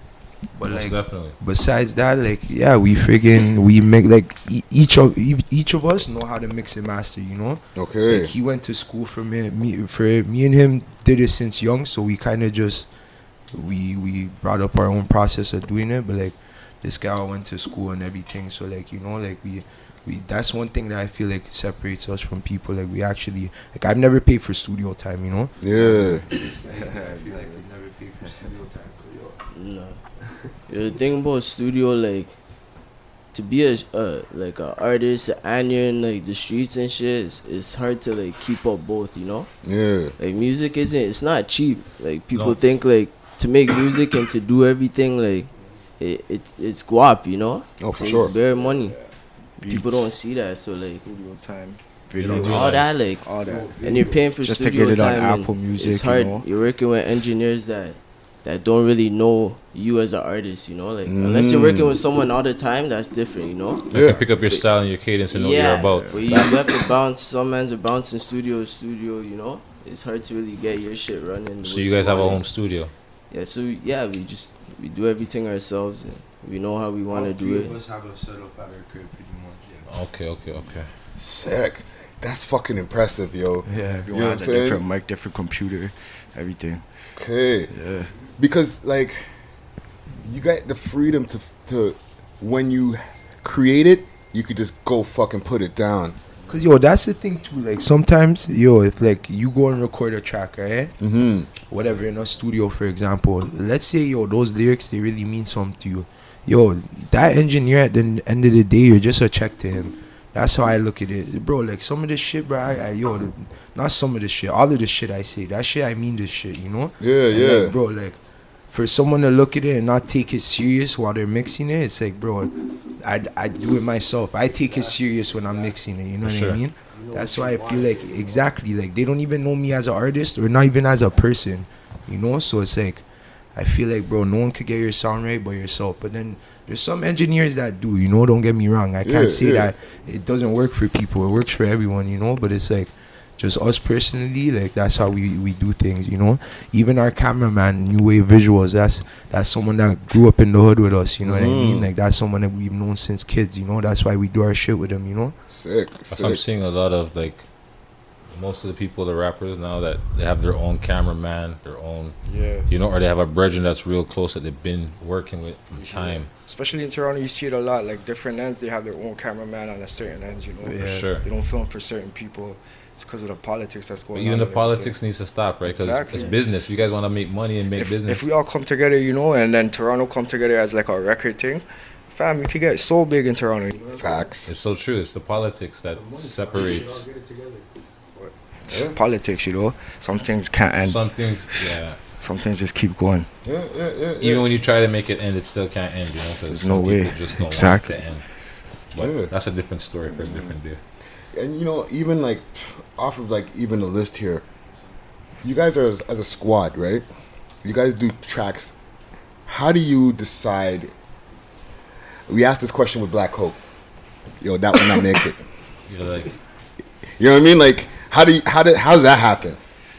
But Most like, definitely. besides that, like, yeah, we friggin' we make like e- each of e- each of us know how to mix and master, you know. Okay. Like he went to school for me, me for me and him did it since young, so we kind of just we we brought up our own process of doing it. But like this guy went to school and everything, so like you know, like we. We, that's one thing that I feel like separates us from people. Like we actually, like I've never paid for studio time, you know. Yeah. I feel like I've never paid for studio time for you. No. Yeah, the thing about studio, like, to be a uh, like a artist and you're in like the streets and shit, it's, it's hard to like keep up both, you know. Yeah. Like music isn't, it's not cheap. Like people No. think like to make music and to do everything like it, it it's guap, you know. Oh, for It's sure. bare money. Beats, People don't see that, so like studio time, They videos, don't all realize. that like all that. and you're paying for Just to studio get it on time and Apple Music, it's you hard. know? You're working with engineers that that don't really know you as an artist, you know. Like unless you're working with someone all the time, that's different, you know. You can pick up your style and your cadence and know what you're about. But you have to bounce. Some man's are bouncing studio to studio, you know. It's hard to really get your shit running. the So way you guys have a want it. home studio. Yeah. So yeah, we just we do everything ourselves and we know how we want to All do three it. of us have a setup at our crib, pretty much. Yeah. Okay, okay, okay. Sick. That's fucking impressive, yo. Yeah. You Everyone know what I'm has a saying? different mic, different computer, everything. Okay. Yeah. Because like you got the freedom to to when you create it, you could just go fucking put it down. Cause yo, that's the thing too. Like sometimes, yo, if like you go and record a track, right? Mm-hmm. Whatever in a studio, for example. Let's say, yo, those lyrics they really mean something to you. Yo, that engineer at the end of the day, you're just a check to him. That's how I look at it, bro. Like some of this shit, bro. I, I yo, not some of this shit. All of the shit I say, that shit I mean this shit. You know? Yeah, And, yeah. like, bro, like for someone to look at it and not take it serious while they're mixing it, it's like, bro, I, I do it myself. I take it serious when I'm mixing it. You know what Sure. I mean? That's why I feel like exactly like they don't even know me as an artist or not even as a person. You know? So it's like I feel like, bro, no one could get your sound right but yourself. But then there's some engineers that do. You know? Don't get me wrong. I can't Yeah, say yeah. that it doesn't work for people. It works for everyone. You know? But it's like just us personally, like that's how we, we do things, you know. Even our cameraman, New Wave Visuals, that's that's someone that grew up in the hood with us, you know mm-hmm. what I mean? Like that's someone that we've known since kids, you know. That's why we do our shit with them, you know. Sick. That's sick. I'm seeing a lot of like most of the people, the rappers now, that they have their own cameraman, their own, yeah, you know, or they have a brethren that's real close that they've been working with from yeah. time. Especially in Toronto, you see it a lot. Like different ends, they have their own cameraman on a certain ends, you know. Yeah, for sure. They don't film for certain people. It's because of the politics that's going but even on. Even the politics needs to stop, right? Because exactly. it's business. You guys want to make money and make if, business. If we all come together, you know, and then Toronto come together as like a record thing, fam, we could get so big in Toronto. You know? Facts. It's so true. It's the politics that separates. It's yeah. politics, you know. Some things can't end. Some things, yeah. Some things just keep going. Yeah, yeah, yeah. Even yeah. when you try to make it end, it still can't end. You know, there's no way. Just don't exactly. want it to end. But yeah. that's a different story for a different day. And you know, even like off of like even the list here, you guys are as, as a squad, right? You guys do tracks. How do you decide? We asked this question with Black Hope. Yo, that would not make it. You're like, you know what I mean? Like, how do you, how did how does that happen?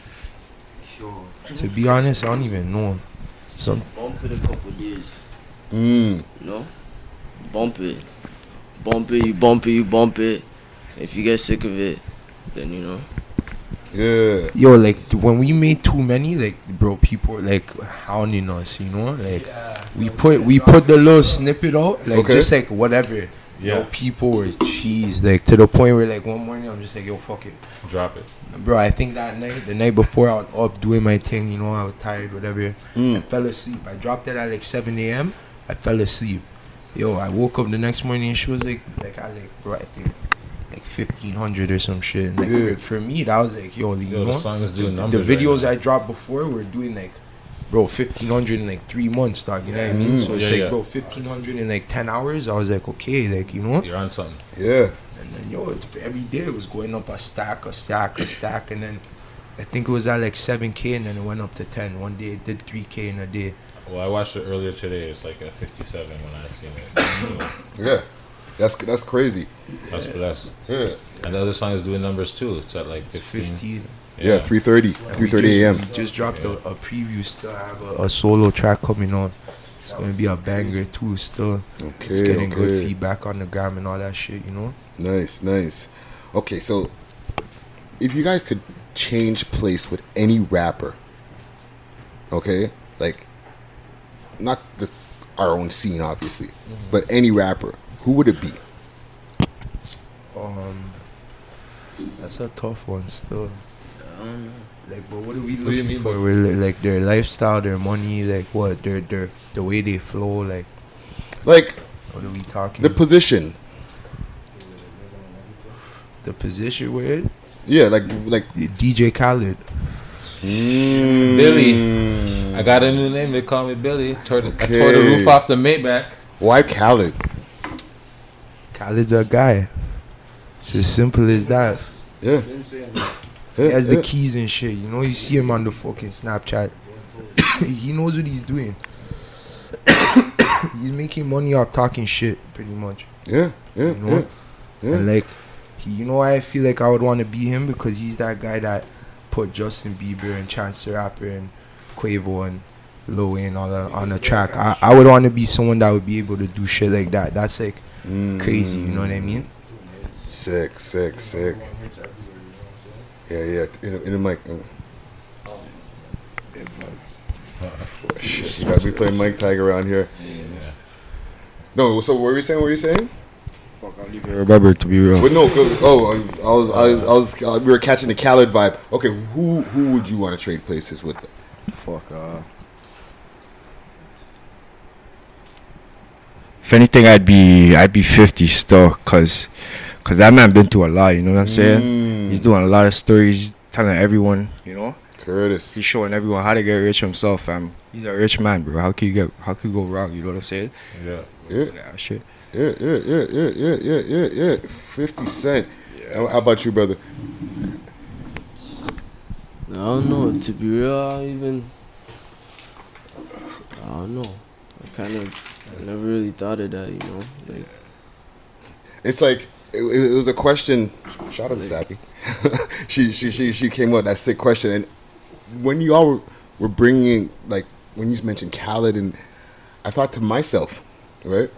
To be honest, I don't even know. Some bump it a couple days. Mm. You know, bump it, bump it, you bump it, you bump it. If you get sick of it, then you know. Yeah. Yo, like when we made too many, like bro, people were like hounding us, you know. Like yeah. we put we put the little snippet out, like okay. just like whatever. Yeah. Yo, people were cheese, like to the point where like one morning I'm just like, yo, fuck it, drop it, bro. I think that night, the night before, I was up doing my thing, you know. I was tired, whatever. Mm. I fell asleep. I dropped it at like seven a.m. I fell asleep. Yo, I woke up the next morning and she was like, like I like, bro, I think. Like fifteen hundred or some shit. And like yeah. for, for me, that was like, yo, you yo, know, the song is doing the, numbers. The videos right I dropped before were doing like, bro, fifteen hundred in like three months, dog. You know what I mean? So it's yeah, like, yeah. bro, fifteen hundred in like ten hours. I was like, okay, like you know, you're on something. Yeah. And then yo, it's, every day it was going up a stack, a stack, a stack, and then I think it was at like seven k, and then it went up to ten. One day it did three k in a day. Well, I watched it earlier today. It's like a fifty-seven when I seen it. So. Yeah. That's that's crazy. That's blessed. Yeah. And the other song is doing numbers too. It's at like fifteen. fifteen. Yeah, yeah three thirty. three thirty a.m. Just dropped yeah. a, a preview. Still have a, a solo track coming on. It's gonna be a banger too. Still. Okay. It's getting okay. good feedback on the gram and all that shit. You know. Nice, nice. Okay, so if you guys could change place with any rapper, okay, like not the our own scene obviously, mm-hmm. but any rapper. Who would it be? Um, that's a tough one still. Um, like, but what are we what looking do for? We're like their lifestyle, their money, like what, their their the way they flow, like. Like. What are we talking? The position. The position where? Yeah, like like D J Khaled. Mm. Billy. I got a new name. They call me Billy. Tore the, okay. I tore the roof off the Maybach. Why Khaled? Khaled's a guy. It's as simple as that. Yeah. He has the keys and shit. You know, you see him on the fucking Snapchat. He knows what he's doing. He's making money off talking shit, pretty much. Yeah, yeah, you know? yeah, yeah. And like, he, you know why I feel like I would want to be him? Because he's that guy that put Justin Bieber and Chance the Rapper and Quavo and Lil Wayne on a, on a track. I, I would want to be someone that would be able to do shit like that. That's like mm. crazy, you know what I mean? Sick, sick, sick. Yeah, yeah. In, in the mic. Uh. Shit, you gotta be playing Mike Tag around here. Yeah. No, so what were you saying? What were you saying? Fuck, I don't even remember, to be real. But no, oh, I was, I was, I was, uh, we were catching the Khaled vibe. Okay, who, who would you want to trade places with? Fuck, uh. If anything, I'd be, I'd be fifty still, cause, cause that man been through a lot. You know what I'm saying? Mm. He's doing a lot of stories, telling everyone, you know. Curtis. He's showing everyone how to get rich himself, fam. He's a rich man, bro. How can you get? How can you go wrong? You know what I'm saying? Yeah. Yeah. That shit. Yeah, yeah, yeah, yeah, yeah, yeah, yeah, yeah. Fifty Cent. Yeah. How about you, brother? I don't know. To be real, I even. I don't know. I kind of. I never really thought of that. You know, like. It's like it, it was a question. Shout out to like, Zappy. she she she she came up with that sick question. And when you all were, were bringing, like, when you mentioned Khaled, and I thought to myself, right,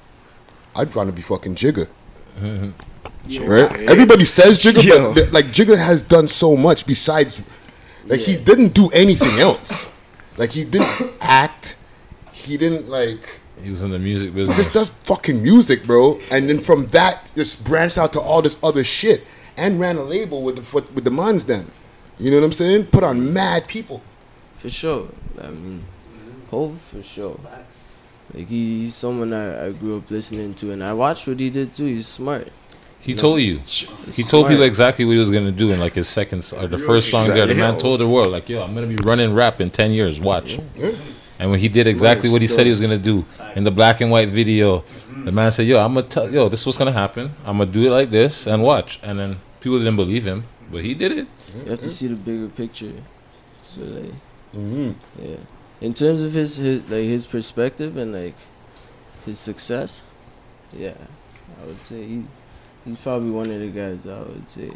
I'd want to be fucking Jigga. Mm-hmm. Right? Yeah. Everybody says Jigga, yeah. but like Jigga has done so much besides, like yeah. he didn't do anything else. Like he didn't act. He didn't like. He was in the music business. He just does fucking music, bro. And then from that, just branched out to all this other shit, and ran a label with the with the Mons. Then, you know what I'm saying? Put on mad people. For sure. I mean, Hov for sure. Like he, he's someone I, I grew up listening to, and I watched what he did too. He's smart. He you told know? you. He's he told smart. people exactly what he was gonna do in like his second or the first song exactly. there. The man told the world like, "Yo, I'm gonna be running rap in ten years. Watch." Yeah. And when he did exactly what he said he was gonna do in the black and white video, the man said, "Yo, I'm gonna tell yo, this is what's gonna happen. I'm gonna do it like this and watch." And then people didn't believe him, but he did it. You have to see the bigger picture. So like, mm-hmm. yeah. In terms of his, his like his perspective and like his success, yeah, I would say he he's probably one of the guys I would say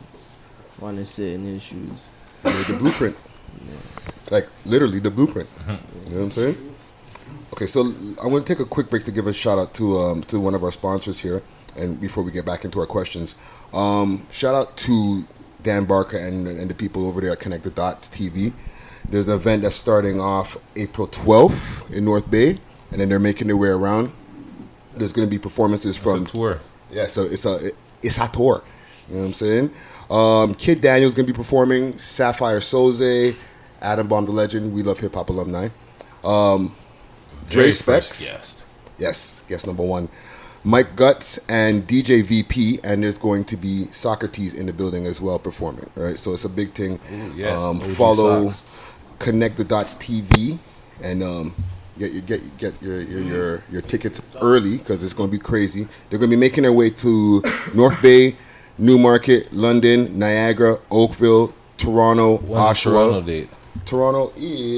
I want to sit in his shoes. Like the blueprint, yeah. Like literally the blueprint. Mm-hmm. You know what I'm saying? Okay, so I want to take a quick break to give a shout out to um, to one of our sponsors here, and before we get back into our questions, um, shout out to Dan Barker and and the people over there at Connect the Dots T V. There's an event that's starting off April twelfth in North Bay, and then they're making their way around. There's going to be performances from it's a tour. Yeah, so it's a it's a tour. You know what I'm saying? Um, Kid Daniel's going to be performing. Sapphire Soze, Adam Bomb the Legend, We Love Hip Hop alumni. Um, Dre Specs, guest. Yes, guest number one. Mike Guts and D J V P, and there's going to be Socrates in the building as well performing. Right, so it's a big thing. Ooh, yes, um, follow Connect the Dots T V and um, get your get get your your your, your tickets early because it's going to be crazy. They're going to be making their way to North Bay, Newmarket, London, Niagara, Oakville, Toronto, When's Oshawa. the Toronto date? Toronto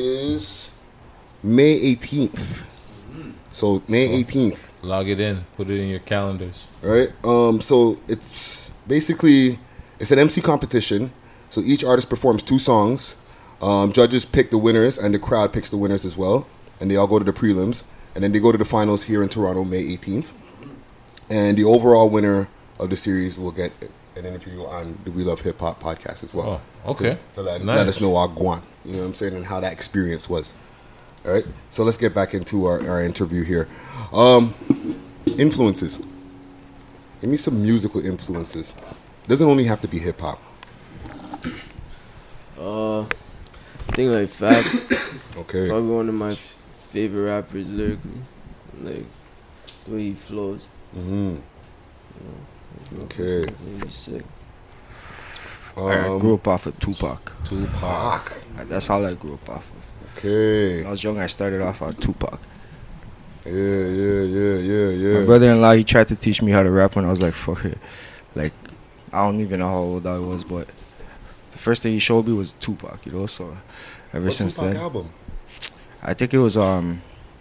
is May eighteenth. So May eighteenth. Log it in. Put it in your calendars. Right. Um. So it's basically it's an M C competition. So each artist performs two songs. Um, judges pick the winners, and the crowd picks the winners as well. And they all go to the prelims, and then they go to the finals here in Toronto, May eighteenth. And the overall winner of the series will get an interview on the We Love Hip Hop podcast as well. Oh, okay. To, to let, nice. let us know our guan. You know what I'm saying, and how that experience was. All right. So let's get back into our, our interview here. Um, influences. Give me some musical influences. Doesn't only have to be hip hop. Uh, I think like Fab. Okay. Probably one of my f- favorite rappers lyrically, like the way he flows. Mm-hmm. You know, okay. He's sick. Um, I grew up off of Tupac. Tupac. That's all I grew up off of. Okay. When I was young, I started off on Tupac. Yeah, yeah, yeah, yeah, yeah. My brother-in-law, he tried to teach me how to rap when I was like, fuck it. Like, I don't even know how old I was, but the first thing he showed me was Tupac, you know, so ever what since Tupac then. album? I think it was, um,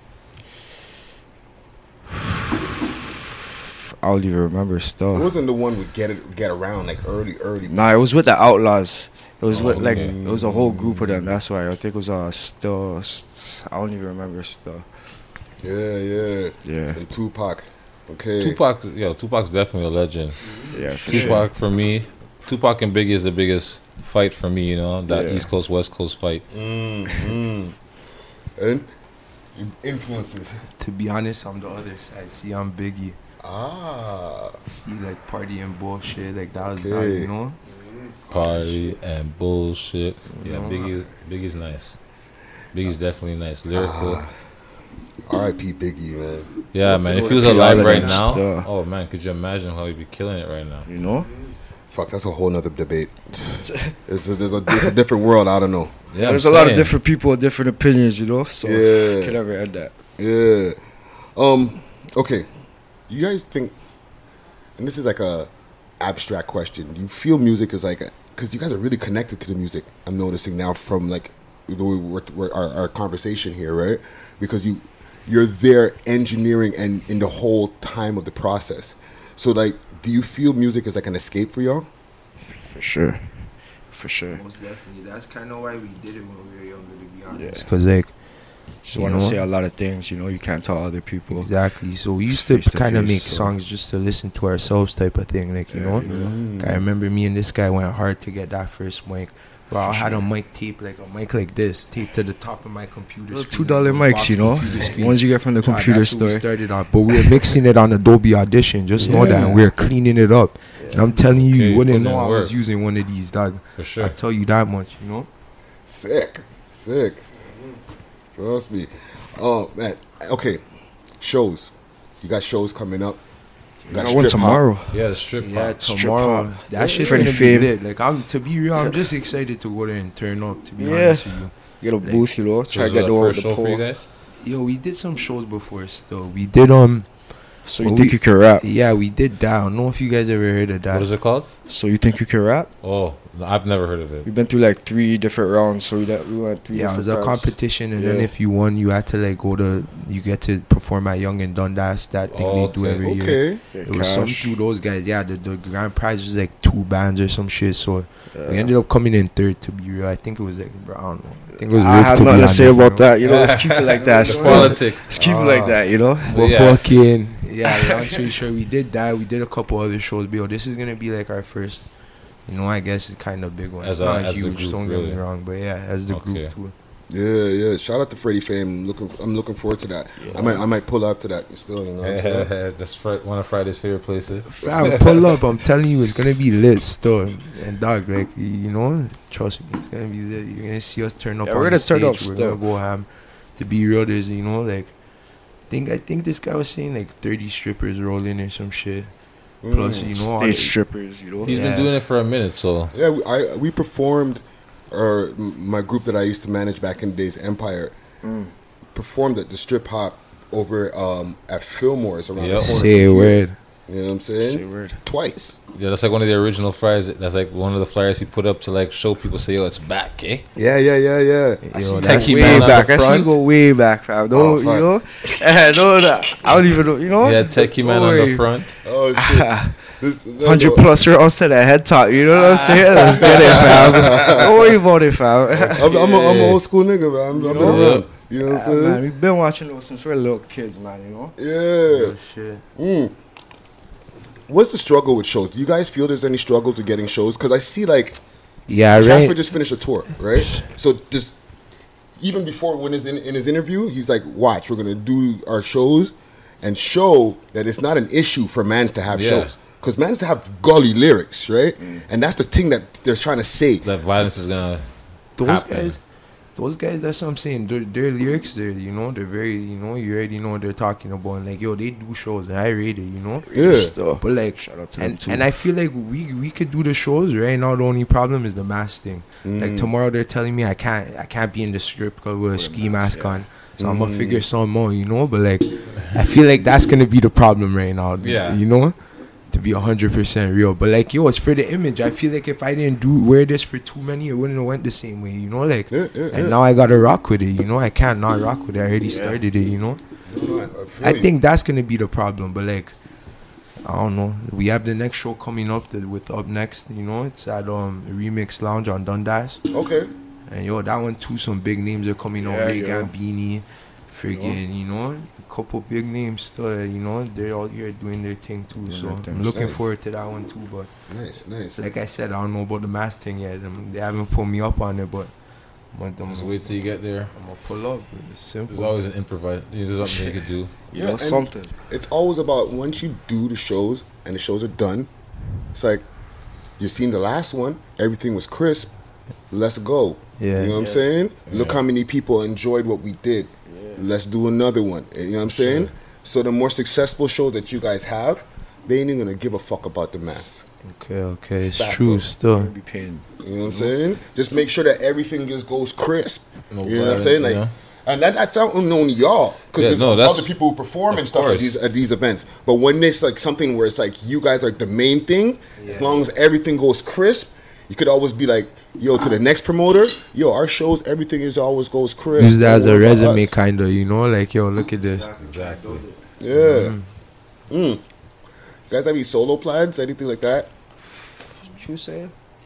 I don't even remember stuff. It wasn't the one with Get It, Get Around, like early, early. Nah, it was with the Outlaws. It was Oh, with, like, okay. it was a whole group of them, that's why. I think it was, uh, still, I don't even remember stuff. Yeah, yeah. Yeah. Some Tupac. Okay. Tupac, yo, Tupac's definitely a legend. Yeah, for Tupac sure. for me, Tupac and Biggie is the biggest fight for me. You know that Yeah. East Coast West Coast fight. Mm-hmm. And your influences. To be honest, I'm the other side. See, I'm Biggie. Ah. See, like party and bullshit, like that was Okay. that, you know. Party and bullshit. Yeah, No. Biggie, Biggie's nice. Biggie's definitely nice, lyrical. Ah. R I P Biggie, man. Yeah, What- man. If what- he was all alive of right that now, stuff. oh man, could you imagine how he'd be killing it right now? You know? Fuck, that's a whole nother debate. It's a, there's a, it's a different world. I don't know. Yeah, There's I'm a lot of saying. different people with different opinions, you know? So, Yeah. can never end that. Yeah. Um. Okay. You guys think, and this is like a abstract question. Do you feel music is like, because you guys are really connected to the music. I'm noticing now from like the way we're, we're, our, our conversation here, right? Because you you're there engineering and in the whole time of the process. So like, do you feel music is like an escape for y'all? For sure. For sure. Most definitely. That's kind of why we did it when we were younger, to be honest. Yeah. Because, like, Just you want to know, say a lot of things, you know, you can't tell other people. Exactly. So we used Face to to kind of face, make so- songs just to listen to ourselves type of thing, like, you know. Mm. I remember me and this guy went hard to get that first mic. Bro, I had a mic tape, like a mic like this, taped to the top of my computer Little screen. two dollar like a mics, box you know, computer screen. ones you get from the Yeah, computer that's what we store. started off, but we were mixing it on Adobe Audition. Just know that, and we were cleaning it up. And I'm telling you, Okay, you wouldn't putting know in I was work. using one of these, dog. For sure. I tell you that much, you know. Sick, sick. Trust me. Oh man. Okay. Shows. You got shows coming up. You got one strip hop. tomorrow. Yeah, the strip Yeah, hop. Strip tomorrow. hop. That shit's Freddie gonna be Fame. lit. Like, I'm to be real, I'm just excited to go there and turn up. To be Yeah. honest with you. Get a booth, you know, So try this to is get the the one with first the show for you pole. guys? Yo, we did some shows before. Still, we did um. So you But think we- you can rap? Yeah, we did that. I don't know if you guys ever heard of that. What is it called? So you think you can rap? Oh, I've never heard of it. We've been through like three different rounds, so we, got, we went three Yeah, it was different a rounds. competition, and then Yeah. if you won, you had to like go to, you get to perform at Young and Dundas. That thing Oh, they do okay. every year. Okay. It was some Cash. two those guys. Yeah, the, the grand prize was like two bands or some shit. So Yeah. we ended up coming in third. To be real, I think it was like, bro, I don't know. I think it was. I rigged, have to be nothing to honest, say you about know? that. You know, let's keep it like that. It's still. politics. Let's keep it Ah. like that, you know? But Yeah. fucking yeah, long story short, we did that. We did a couple other shows. But yo, this is gonna be like our first. You know, I guess it's kind of big one. As It's a- not as the huge. group, Don't get really. me wrong, but yeah, as the Okay. group too. Yeah, yeah. Shout out to Freddie Fame. I'm looking, I'm looking forward to that. I might, I might pull up to that still. You know. what I'm saying? That's fri- one of Friday's favorite places. Fam, pull up. I'm telling you, it's gonna be lit still. And dog, like y- you know, trust me, it's gonna be lit. You're gonna see us turn up. Yeah, on we're gonna the turn up stage. We're still. gonna go ham. To be real, there's you know like, think I think this guy was saying like thirty strippers rolling or some shit. Plus, you know, all Stage the- strippers, you know? He's Yeah. been doing it for a minute, so Yeah, we, I we performed, or m- my group that I used to manage back in the days, Empire, performed at the strip hop over um, at Fillmore's around Yep. the corner. Say a word. You know what I'm saying? Say a word. Twice. yeah, that's like one of the original flyers. That's like one of the flyers he put up to like show people, say, "Yo, it's back, eh?" Yeah, yeah, yeah, yeah. I Yo, see that's that. Techie way man on back. the I see you front. go way back, fam. Don't, Oh, you fuck. know? Eh, no, no, I don't even know, you know? Yeah, Techie man on the front. Oh shit. This, no, one hundred no, plus rounds to the head top, you know what I'm saying? Let's get it, fam. Don't worry about it, fam. I'm, I'm, a, I'm an old school nigga, man. I'm, I've been know? around. You know what I'm Ah, saying? man, we've been watching those since we're little kids, man, you know? Yeah. Shit. Mm. What's the struggle with shows? Do you guys feel there's any struggles with getting shows? Because I see like Yeah, Casper right. just finished a tour, right? So just even before when he's in, in his interview, he's like, "Watch, we're gonna do our shows and show that it's not an issue for mans to have Yeah. shows because mans have gully lyrics, right? And that's the thing that they're trying to say. That violence is gonna Those happen. guys, those guys. That's what I'm saying. Their, their lyrics, they're you know, they're very, you know, you already know what they're talking about. And like, yo, they do shows, and I rate it, you know. Yeah. Stuff. But like, Shout out to them and too. and I feel like we we could do the shows right now. The only problem is the mask thing. Mm. Like tomorrow, they're telling me I can't I can't be in the strip because with a ski mask on. So I'm gonna figure something out, you know. But like, I feel like that's gonna be the problem right now. Yeah. You know. To be a hundred percent real, but like yo, it's for the image. I feel like if I didn't do wear this for too many, it wouldn't have went the same way, you know. Like, Yeah, yeah, and yeah. now I gotta rock with it, you know. I can't not rock with it. I already started it, you know. No, I- I feel I you. think that's gonna be the problem, but like, I don't know. We have the next show coming up that with up next, you know. It's at um Remix Lounge on Dundas, Okay. and yo, that one too. Some big names are coming out. Yeah, Ray yo. Gambini, friggin', you know, a couple big names still. You know, they're all here doing their thing too. So their thing. I'm looking Nice. forward to that one too. But Nice, nice. like I said, I don't know about the mask thing yet. Um, They haven't put me up on it, but I'm gonna, Just wait till you get there. I'm gonna pull up. It's simple. There's always an improvise. There's something you could do. You Yeah, know, and something. It's always about once you do the shows and the shows are done, it's like you seen the last one, everything was crisp. Let's go. Yeah. You know what I'm Yeah. saying? Look Yeah. how many people enjoyed what we did. Let's do another one. You know what I'm saying? So the more successful show that you guys have, they ain't even gonna give a fuck about the mask. Okay, okay, it's Facto. true. Still, Be paying. You know what I'm saying? Just make sure that everything just goes crisp. No you know what I'm violence, saying? Like, yeah. and that, that's not only y'all, because Yeah, there's no, other that's- people who perform and of stuff at course. these at these events. But when it's like something where it's like you guys are the main thing, as long as everything goes crisp, you could always be like, yo, to the next promoter, yo, our shows, everything is always goes crisp. use that as Don't a worry about resume, us. kind of. You know, like yo, look at this. Exactly. Yeah. Mm. You guys have any solo plans, anything like that? True say?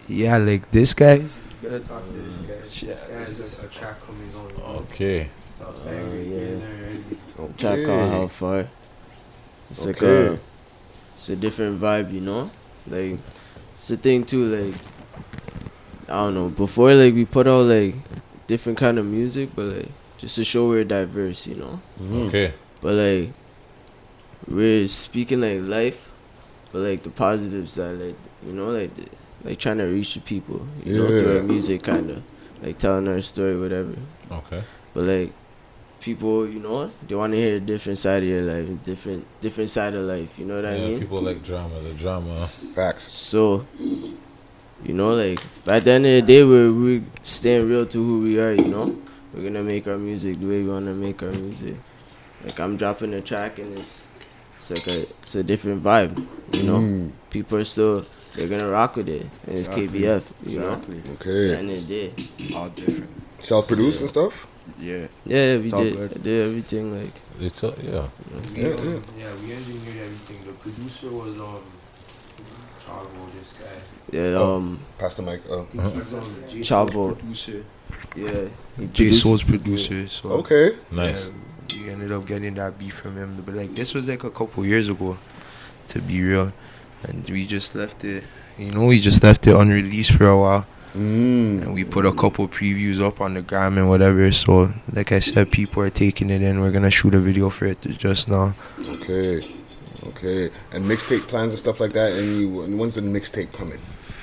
Yeah, like this guy. You gotta talk to this guy. This guy has a, a track coming on. Okay. Oh, yeah. Okay. Track called How Far. It's like Okay. a, it's a different vibe, you know? Like, it's the thing too, like, I don't know, before, like, we put out, like, different kind of music, but, like, just to show we're diverse, you know? Mm-hmm. Okay. But, like, we're speaking, like, life, but, like, the positive side, like, you know, like, the, like, trying to reach the people, you know, Yeah. through our music, kind of, like, telling our story, whatever. Okay. But, like, people, you know, they want to hear a different side of your life, different different side of life, you know what I Yeah, mean? people like drama, the drama. Facts. So, you know, like, at the end of the day, we're, we're staying real to who we are, you know? We're going to make our music the way we want to make our music. Like, I'm dropping a track, and it's, it's like a, it's a different vibe, you know? Mm. People are still, they're going to rock with it, and it's Exactly. K B F, you Exactly. know? Okay. At the end of the day. All different. Self-produced and stuff? Yeah. Yeah, we It's all did, good. I did everything, like, They took, yeah. We, Yeah, um, yeah. yeah, we engineered everything. The producer was um, Chavo, this guy. yeah, Oh. um, Pass the mic. Oh. He was um, J Chavo. Soul's producer. yeah. he J produced- Soul's producer. So Okay. Nice. Yeah, we ended up getting that beat from him. But like this was like a couple years ago, to be real, and we just left it. You know, we just left it unreleased for a while, Mm. and we put a couple previews up on the gram and whatever. So, like I said, people are taking it in. We're gonna shoot a video for it just now. Okay. Okay. And mixtape plans and stuff like that. And you, and when's the mixtape coming?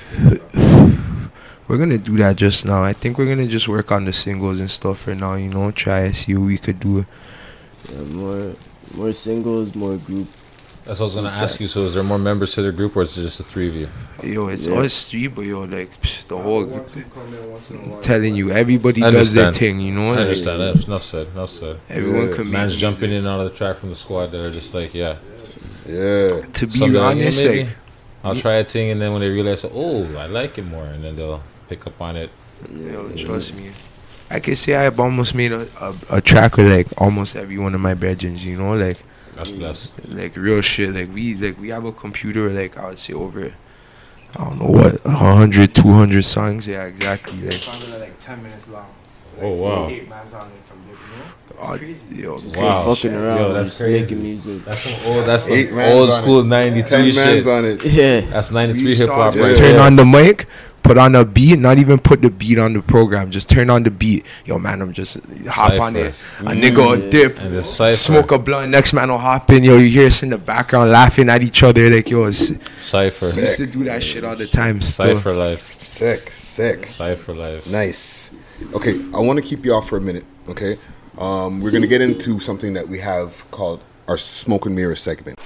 We're gonna do that just now. I think we're gonna just work on the singles and stuff for now. You know, try and see what we could do. Yeah, more, more singles, more group. That's what I was gonna ask you. So, is there more members to the group, or is it just the three of you? Yo, it's Yeah. us three, but yo, like psh, the whole group. Telling you, everybody I does their understand. thing. You know, I like, understand. Enough enough said. Enough said. everyone Yeah. can Man's make jumping in and out of the track from the squad that are just like, yeah. Yeah. To be Some that are, honest, yeah, maybe like, I'll try a thing, and then when they realize, oh, I like it more, and then they'll pick up on it. yo, trust me. I can say I've almost made a, a, a track with like almost every one of my brethren. You know, like That's blessed. like real shit. Like we like we have a computer. Like I would say over, I don't know what, one hundred, two hundred songs. Yeah, exactly. Like. Songs are like ten minutes long. Oh, wow. Eight man's on it from different. Uh, yo, Just Wow. like fucking around, Yo, that's just crazy. making music. That's some old. That's Eight some mans old on school it. ninety-three Ten shit. mans on it. Yeah. That's we ninety-three saw hip hop. just Right turn there. on the mic, put on a beat, not even put the beat on the program. Just turn on the beat. Yo, man, I'm just hop on it. Cypher. A nigga will Yeah. dip, And the cypher. smoke a blunt. Next man will hop in. Yo, you hear us in the background laughing at each other. Like, yo, it's, Cypher. we used to do that shit all the time. Still. Cypher life. Sick. Sick. Cypher life. Nice. Okay, I want to keep you off for a minute. Okay, um, we're gonna get into something that we have called our smoke and mirror segment.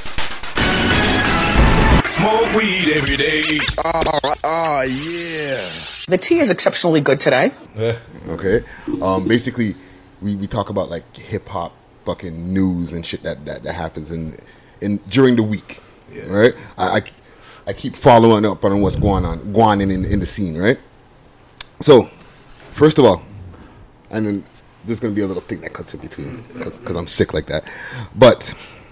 Smoke weed every day. Oh, oh yeah. The tea is exceptionally good today. Yeah. Okay, um, basically, we, we talk about like hip hop fucking news and shit that, that, that happens in in during the week, right? I, I I keep following up on what's going on, going on in in the scene, right? So, first of all, and then there's gonna be a little thing that cuts in between because I'm sick like that, but.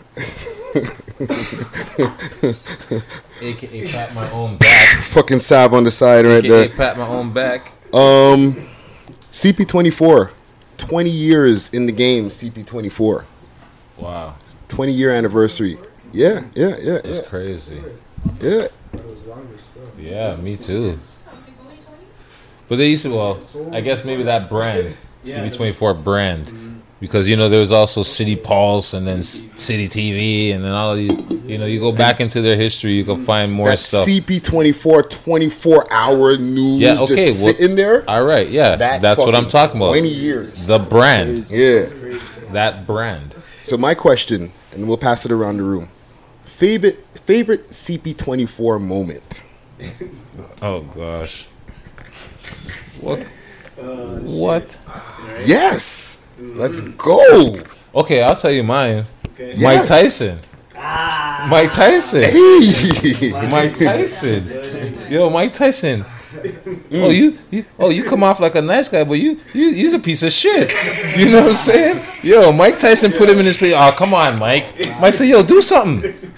A K A pat my own back. Fucking salve on the side right A K A there. pat my own back. Um, C P twenty-four, twenty years in the game. C P twenty-four, Wow. twenty year anniversary. Yeah, yeah, yeah, That's yeah. crazy. Yeah. Yeah, me too. But they used to, well, I guess maybe that brand, C B twenty-four brand. Because, you know, there was also City Pulse and then S- City T V and then all of these, you know, you go back into their history, you can find more That stuff. C P twenty-four, twenty-four hour news. Yeah, okay. Just Well, sitting there. all right, yeah. That That's what I'm fucking talking about. twenty years. The brand. Yeah. That brand. So my question, and we'll pass it around the room. Favorite favorite C P twenty-four moment. Oh, gosh. What? What? Yes. Let's go. Okay, I'll tell you mine. Okay. Mike Yes. Tyson. Mike Tyson. Hey. Mike Tyson. Yo, Mike Tyson. Oh, you, you, oh, you come off like a nice guy, but you, you, you's a piece of shit. You know what I'm saying? Yo, Mike Tyson put him in his place. Oh, come on, Mike. Mike said, yo, do something.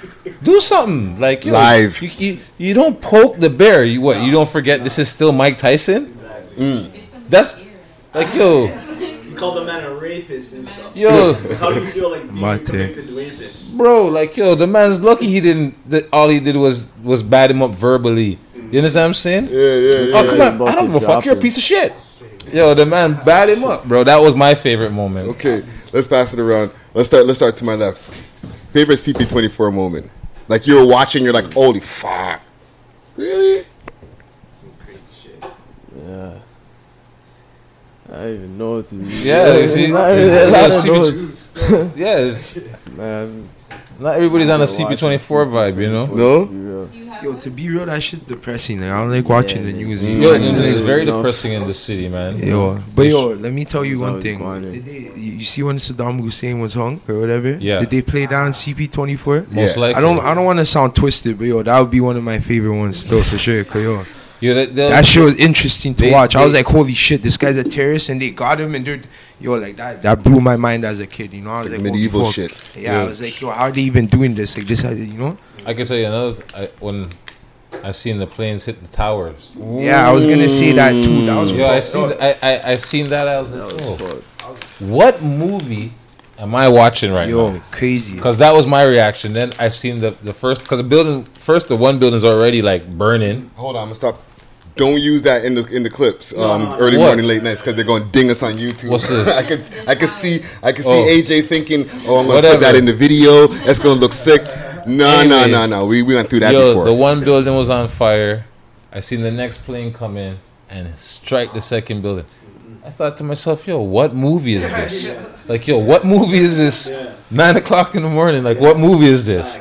Do something like yo, Live. You, you, you don't poke the bear. You what? You don't forget this is still Mike Tyson. Exactly. Mm. That's like yo. You call the man a rapist and stuff. Yo. How do you feel like being Mate. a convicted rapist? Bro, like yo, the man's lucky he didn't. That all he did was was bat him up verbally. You understand what I'm saying? Yeah, yeah, yeah. Oh come on, I don't give a fuck. You're a piece of shit. Yo, the man bat him up, bro. That was my favorite moment. Okay, let's pass it around. Let's start. Let's start to my left. Favorite C P twenty-four moment. Like you were watching, you're like, holy fuck, really? Some crazy shit. Yeah. I don't even know what to do. Yeah, you see, I a lot of don't know. C P yeah, it's, Man, not everybody's on a Watch C P twenty-four vibe, you know. No. Yo, to be real, that shit's depressing. Like, I don't like watching Yeah, the yeah. news. Yo, you know? and it's very enough. depressing in the city, man. Yo, but yo, let me tell you It's one always thing. going in. Did they, you you see when Saddam Hussein was hung or whatever? Yeah. Did they play down C P twenty-four? Most Yeah. likely. I don't. I don't want to sound twisted, but yo, that would be one of my favorite ones still for sure. Cause yo, Yo, that, they'll- that shit was interesting to They- watch. I was they- like, holy shit, this guy's a terrorist, and they got him, and they're yo, like that. That blew my mind as a kid. You know, I was Like like, medieval holy fuck. shit. Yeah, I Yeah. was like, yo, how are they even doing this? Like this, you know? I can tell you another. I, when I seen the planes hit the towers. Yeah, I was gonna say that too. That was Yo, I fucked seen. up. I, I I seen that. I was like, that was oh, fucked. what movie am I watching right Yo, now? crazy. Because that was my reaction. Then I've seen the the first because the building first the one building's already like burning. Hold on, I'm gonna stop. Don't use that in the in the clips. Um, no, no. early What? morning, late nights, because they're gonna ding us on YouTube. What's this? I could I could see I could see Oh. A J thinking, oh, I'm gonna Whatever. put that in the video. That's gonna look sick. No, no, no, Anyways. no. We we went through that Yo, before. the one building was on fire. I seen the next plane come in and strike the second building. I thought to myself, yo, what movie is this? Like, yo, what movie is this? Nine o'clock in the morning. Like, what movie is this?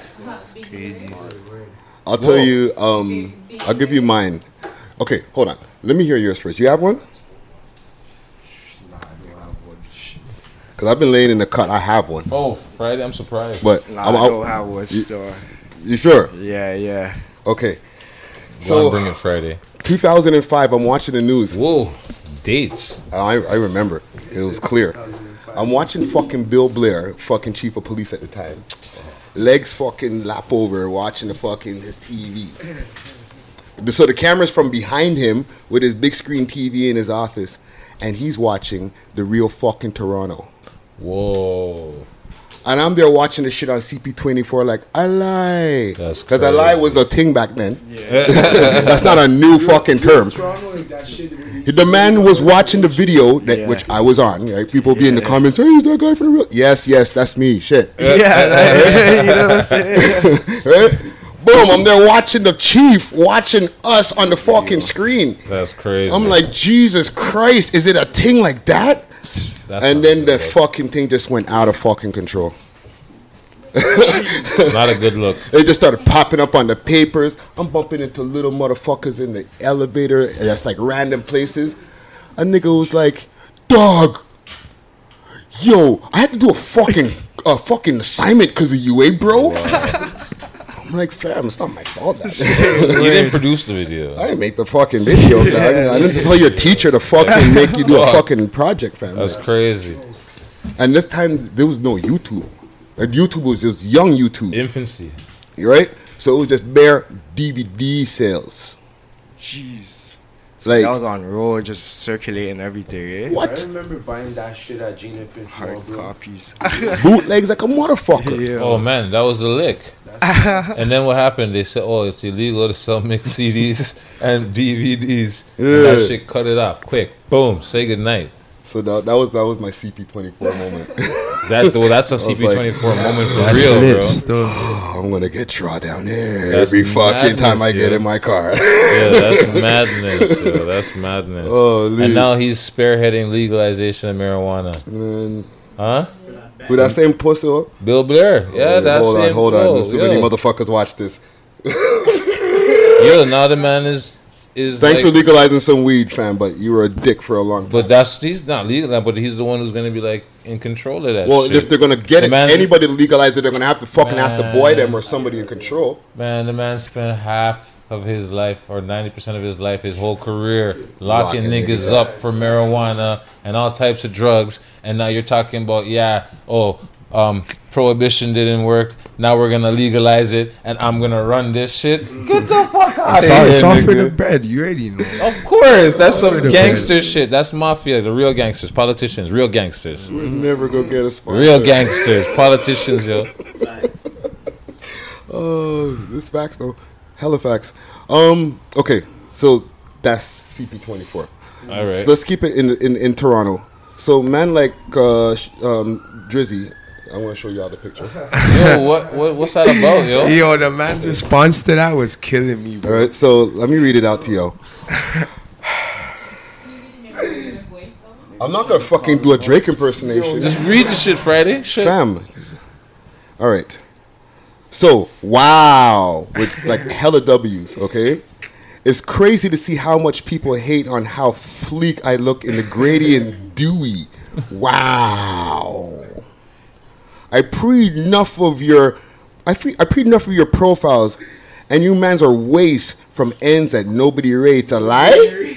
I'll tell you. Um, I'll give you mine. Okay, hold on. Let me hear yours first. You have one? Because I've been laying in the cut. I have one. Oh, Friday. I'm surprised. But Nah, I'm, I I'm- don't have one you, still. you sure? Yeah, yeah. Okay. So So bring it Friday. two thousand five. I'm watching the news. Whoa, dates. I, I remember. It was clear. I'm watching fucking Bill Blair, fucking chief of police at the time. Legs fucking lap over, watching the fucking his T V. The- So the camera's from behind him with his big screen T V in his office, and he's watching the real fucking Toronto. Whoa. And I'm there watching the shit on C P twenty-four like, I lie. That's Because I crazy. lie was a thing back then. That's not a new fucking term. The man was watching the video, that Yeah. which I was on. Right? People be in the comments, hey, is that guy from the real? Yes, yes, that's me. Shit. Yeah, like, you know what I'm saying? Right? Boom, I'm there watching the chief, watching us on the fucking screen. That's crazy. I'm like, Jesus Christ, is it a thing like that? That's And not then the good. fucking thing just went out of fucking control. Not a good look. It just started popping up on the papers. I'm bumping into little motherfuckers in the elevator. And that's like random places. A nigga was like, dog, yo, I had to do a fucking a fucking assignment because of you, eh, bro? I'm like, fam, it's not my fault. Dog. You didn't produce the video. I didn't make the fucking video, dog. I didn't tell your teacher to fucking make you do a fucking project, fam. That's crazy. And this time, there was no YouTube. Like, YouTube was just young YouTube. Infancy. Right? So it was just bare D V D sales. Jeez. Like, that was on road, just circulating everything, eh? What? I remember buying that shit at Gina Finch. Hard copies. bootlegs like a motherfucker. Yeah. Oh man, that was the lick. And then what happened? They said, "Oh, it's illegal to sell mixed C Ds and D V Ds." And that Yeah. shit cut it off quick. Boom. Say goodnight. So that, that was that was my C P twenty-four moment. That well, that's a I was C P twenty-four like, moment for That's real, lit bro. still. Oh, I'm gonna get draw down there That's every fucking time I madness, get yo. in my car. Yeah, that's madness. Yo. That's madness. Oh, and Lee. now he's spearheading legalization of marijuana. Man, Huh? with that same pussy. Oh, Bill Blair. Yeah, that's hold on, same hold bro. on. Too many Yo. motherfuckers watch this. Yo, now the man is is. Thanks like, for legalizing some weed, fam. But you were a dick for a long time. But that's he's not legal, but he's the one who's gonna be like in control of that. Well, shit. if they're gonna get The it, man- anybody to legalize it, they're gonna have to fucking ask the boy Man. them or somebody in control. Man, the man spent half of his life or ninety percent of his life, his whole career, locking, Locking niggas niggas up for marijuana and all types of drugs. And now you're talking about, yeah, oh, um, prohibition didn't work. Now we're gonna legalize it, and I'm gonna run this shit. Get the fuck out It's of all, here, it's all for nigga. the bread. You already know. Of course, that's All some for the gangster bread. shit. That's mafia, the real gangsters, politicians, real gangsters, We'll never go get a sponsor. real gangsters, politicians, yo. Oh, this facts though. Hella facts. Um. Okay, so that's C P twenty-four. All right. So let's keep it in in, in Toronto. So man like uh, sh- um, Drizzy, I want to show y'all the picture. Yo, what, what what's that about, yo? Yo, the man's response to that was killing me, bro. All right, so let me read it out to y'all. I'm not gonna fucking do a Drake impersonation. Just read the shit, Friday. Shit. Fam. All right. So, wow, with like hella W's, okay? It's crazy to see how much people hate on how fleek I look in the Grady and Dewey. Wow. I pre enough of your, I pre, I pre enough of your profiles, and you mans are waste from ends that nobody rates. A lie?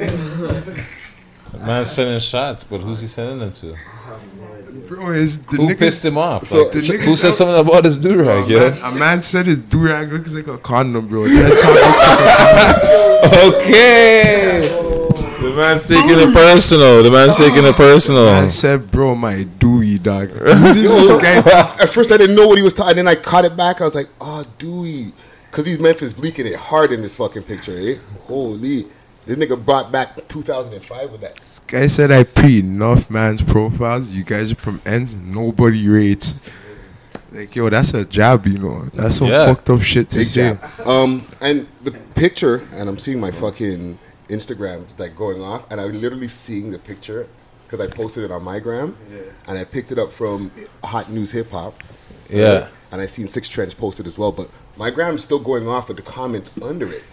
Man's sending shots, but who's he sending them to? Bro, is the Who nigga, pissed him off? So- Like, the nigga who said that- something about his do-rag, a, yo? man, a man said his durag looks like a condom, bro. His head top looks like a condom. Okay. The man's taking it personal. The man's taking it personal. Man said, bro, my Dewey, dog. Yo, at first I didn't know what he was talking. Then I caught it back. I was like, oh, Dewey. Because he's Memphis bleaking it hard in this fucking picture, eh? Holy. This nigga brought back two thousand five with that. Guy said I pre enough man's profiles. You guys are from ends. Nobody rates. Like, yo, that's a jab, you know. That's some Yeah. fucked up shit to Big say. jab. Um, and the picture, and I'm seeing my fucking Instagram like going off, and I'm literally seeing the picture because I posted it on my gram, and I picked it up from Hot News Hip Hop. Yeah. And I seen Six Trends posted as well, but my gram's still going off with the comments under it.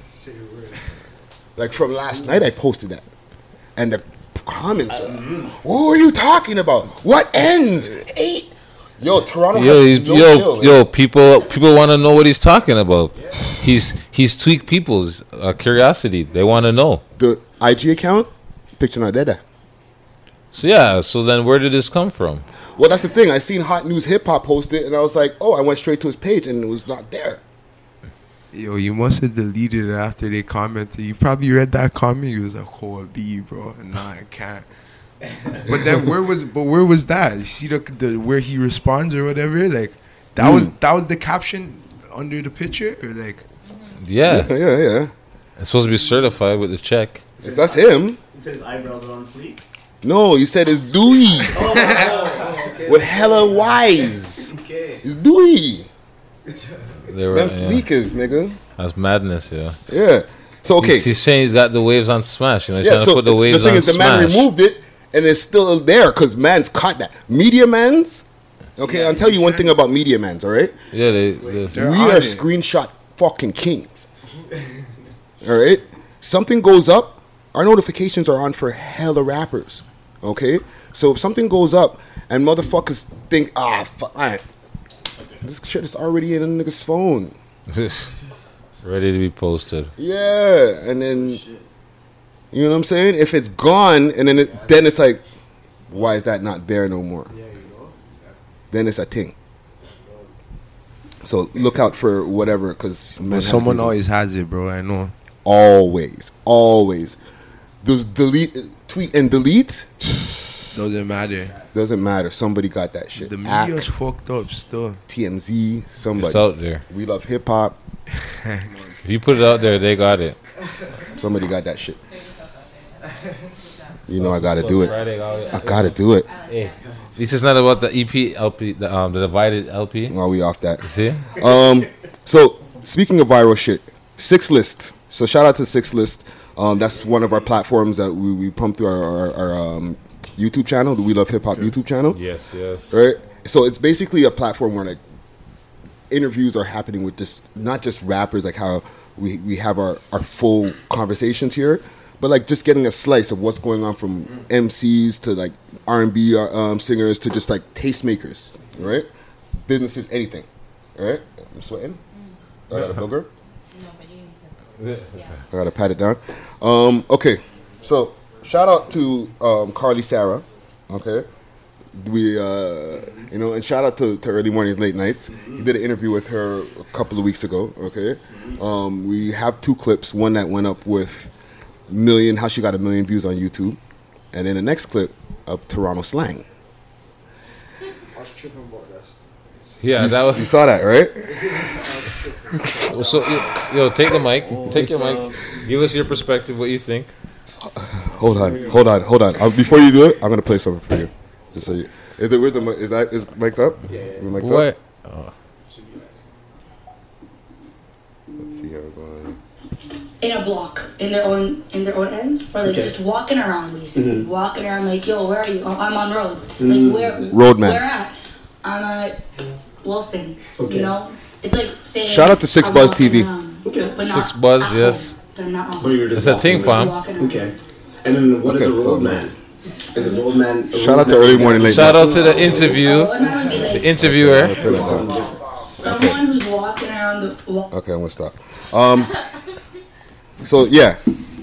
Like from last night, I posted that, and the comments. Are, what are you talking about? What ends? Eight. Yo, Toronto. Yo, has he's, no yo, chill, yo! People, people want to know what he's talking about. He's he's tweaked people's uh, curiosity. They want to know. The I G account, picture not there. So yeah. So then, where did this come from? Well, that's the thing. I seen Hot News Hip Hop post it, and I was like, oh, I went straight to his page, and it was not there. Yo, you must have deleted it after they commented. You probably read that comment. You was like, holy, bro. Nah, I can't. But then where was but where was that? You see the, the where he responds or whatever? Like that Mm. was that was the caption under the picture? Or like Yeah, Yeah, yeah, yeah. it's supposed to be certified with the check. If that's him. He said his eyebrows are on fleek. No, you said it's Dewey. Oh, oh, okay. With hella Y's. Okay. It's Dewey. They were, Them yeah. fleekers, nigga. That's madness, yeah. Yeah. So, okay. He's, he's saying he's got the waves on Smash. You know, he's Yeah, trying so to put the waves the thing on is, the man Smash. removed it, and it's still there because man's caught that. Media man's. Okay, I'll tell you one thing about media man's, all right? Yeah, they, they, They're we on are it. screenshot fucking kings. All right? Something goes up, our notifications are on for hella rappers. Okay? So if something goes up and motherfuckers think, ah, fuck, all right, this shit is already in a nigga's phone. ready to be posted. Yeah, and then, you know what I'm saying? If it's gone, and then it, then it's like, why is that not there no more? Then it's a thing. So look out for whatever, because but someone always has it, bro. I know. always, always. Those delete, tweet and delete Doesn't matter. doesn't matter. Somebody got that shit. The Ack, media's fucked up still. T M Z, somebody. It's out there. We love hip hop. If you put it out there, they got it. Somebody got that shit. You know I gotta do it. Friday, I gotta do it. Hey, this is not about the E P L P, the um, the divided L P. Are we off that? See? Um. So speaking of viral shit, Six List. So shout out to Six List. Um, that's one of our platforms that we, we pump through our, our, our um, YouTube channel, the We Love Hip Hop YouTube channel. Yes, yes. Right. So it's basically a platform where like interviews are happening with just not just rappers, like how we, we have our, our full conversations here, but like just getting a slice of what's going on from M Cs to like R and B um, singers to just like tastemakers, right? Businesses, anything. All right. I'm sweating. I got a booger. I gotta pat it down. Um, okay, so shout out to um, Carly Sarah. Okay, We, uh, you know, and shout out to, to Early Mornings, Late Nights. He did an interview with her a couple of weeks ago. Okay, um, we have two clips. One that went up with million, how she got a million views on YouTube, and then the next clip of Toronto slang. I was tripping about that. Yeah, you, that was. You saw that, right? Well, so, yo, take the mic. Take your mic. Give us your perspective. What you think? Hold on, hold on, hold on. Uh, before you do it, I'm gonna play something for you. Just so you, is it with the is that is mic'd up? Yeah. Is it mic'd What? Up? Oh. Let's see how it's going. In a block, in their own in their own ends, or like Okay. just walking around basically, Mhm. walking around like, yo, where are you? Oh, I'm on roads. Mm. Like where? Roadman. Where at? I'm at Wilson. Okay. You know, it's like saying. Shout out to Six I'm Buzz walking T V. around, Okay. but not Six Buzz, at yes. home. They're not home. But you're just It's a walking thing, around. fam. Walking around. Okay. And then what is Okay, a so- road man? Is a road man? a Shout road out to man Early that- Morning, Late Shout Night. out to the interview, A roadman would be the like interviewer. I'll turn it down. someone who's walking around the. Wa- Okay, I'm gonna stop. Um, so yeah,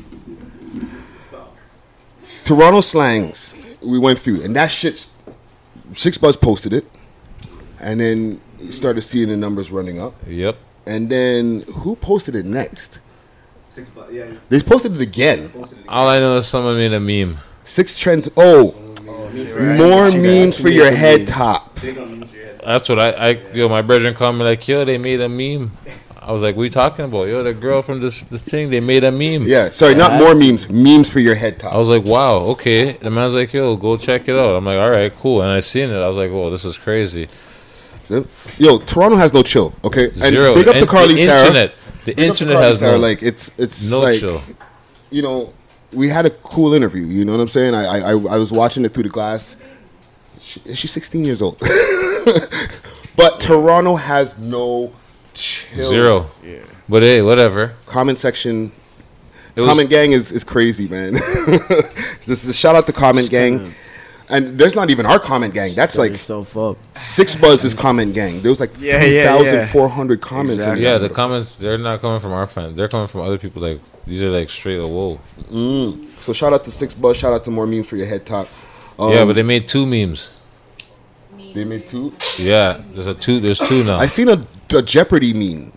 Toronto slangs we went through, and that shit. Six Buzz posted it, and then you started seeing the numbers running up. Yep. And then who posted it next? Six bu- yeah. They posted it again. All I know is someone made a meme. Six trends. Oh, more memes for your head top. Big on memes for your head. That's what I, I yo, my brethren called me like, yo, they made a meme. I was like, what are you talking about? Yo, the girl from this the thing, they made a meme. Yeah, sorry, not more memes. Memes for your head top. I was like, wow, okay. The man's like, yo, go check it out. I'm like, all right, cool. And I seen it. I was like, whoa, this is crazy. Yo, Toronto has no chill. Okay, and Zero. big up to And Carly the Sarah. internet. The Big up to internet Carly has Sarah. no- like it's it's no like, chill. You know, we had a cool interview. You know what I'm saying? I I I, I was watching it through the glass. She, she's sixteen years old, but Toronto has no chill. Zero. Yeah. But hey, whatever. Comment section. It was- Comment gang is, is crazy, man. This is a shout out to Comment gang. And there's not even our comment gang. That's Set like yourself up. Six Buzz's comment gang. There was like Yeah, two yeah, thousand four hundred comments. in Exactly. there. Yeah, the comments, they're not coming from our fans. They're coming from other people. Like, these are like straight up, whoa. Mm. So shout out to Six Buzz. Shout out to more memes for your head top. Um, Yeah, but they made two memes. they made two. Yeah, there's a two. There's two now. I seen a, a Jeopardy meme.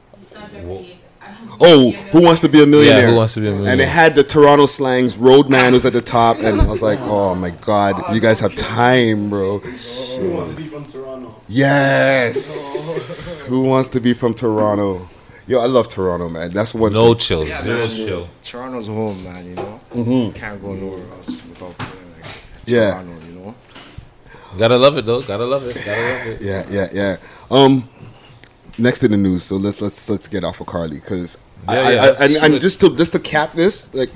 Oh, Who Wants to Be a Millionaire? Yeah, Who Wants to Be a And it Millionaire. had the Toronto slangs. Roadman was at the top, and I was like, oh my god, you guys have time, bro. Who wants to be from Toronto? Yes. Who wants to be from Toronto? Yo, I love Toronto, man. That's one. No thing. chill, Yeah, zero man, chill. Toronto's home, man. You know, Mhm. can't go nowhere else without feeling like Yeah. Toronto. You know, Gotta love it though. Gotta love it. Gotta love it. Yeah, yeah, yeah. Um, next in the news. So let's let's let's get off of Carly because Yeah, I, yeah, I, I, and, and switch. just to just to cap this, like,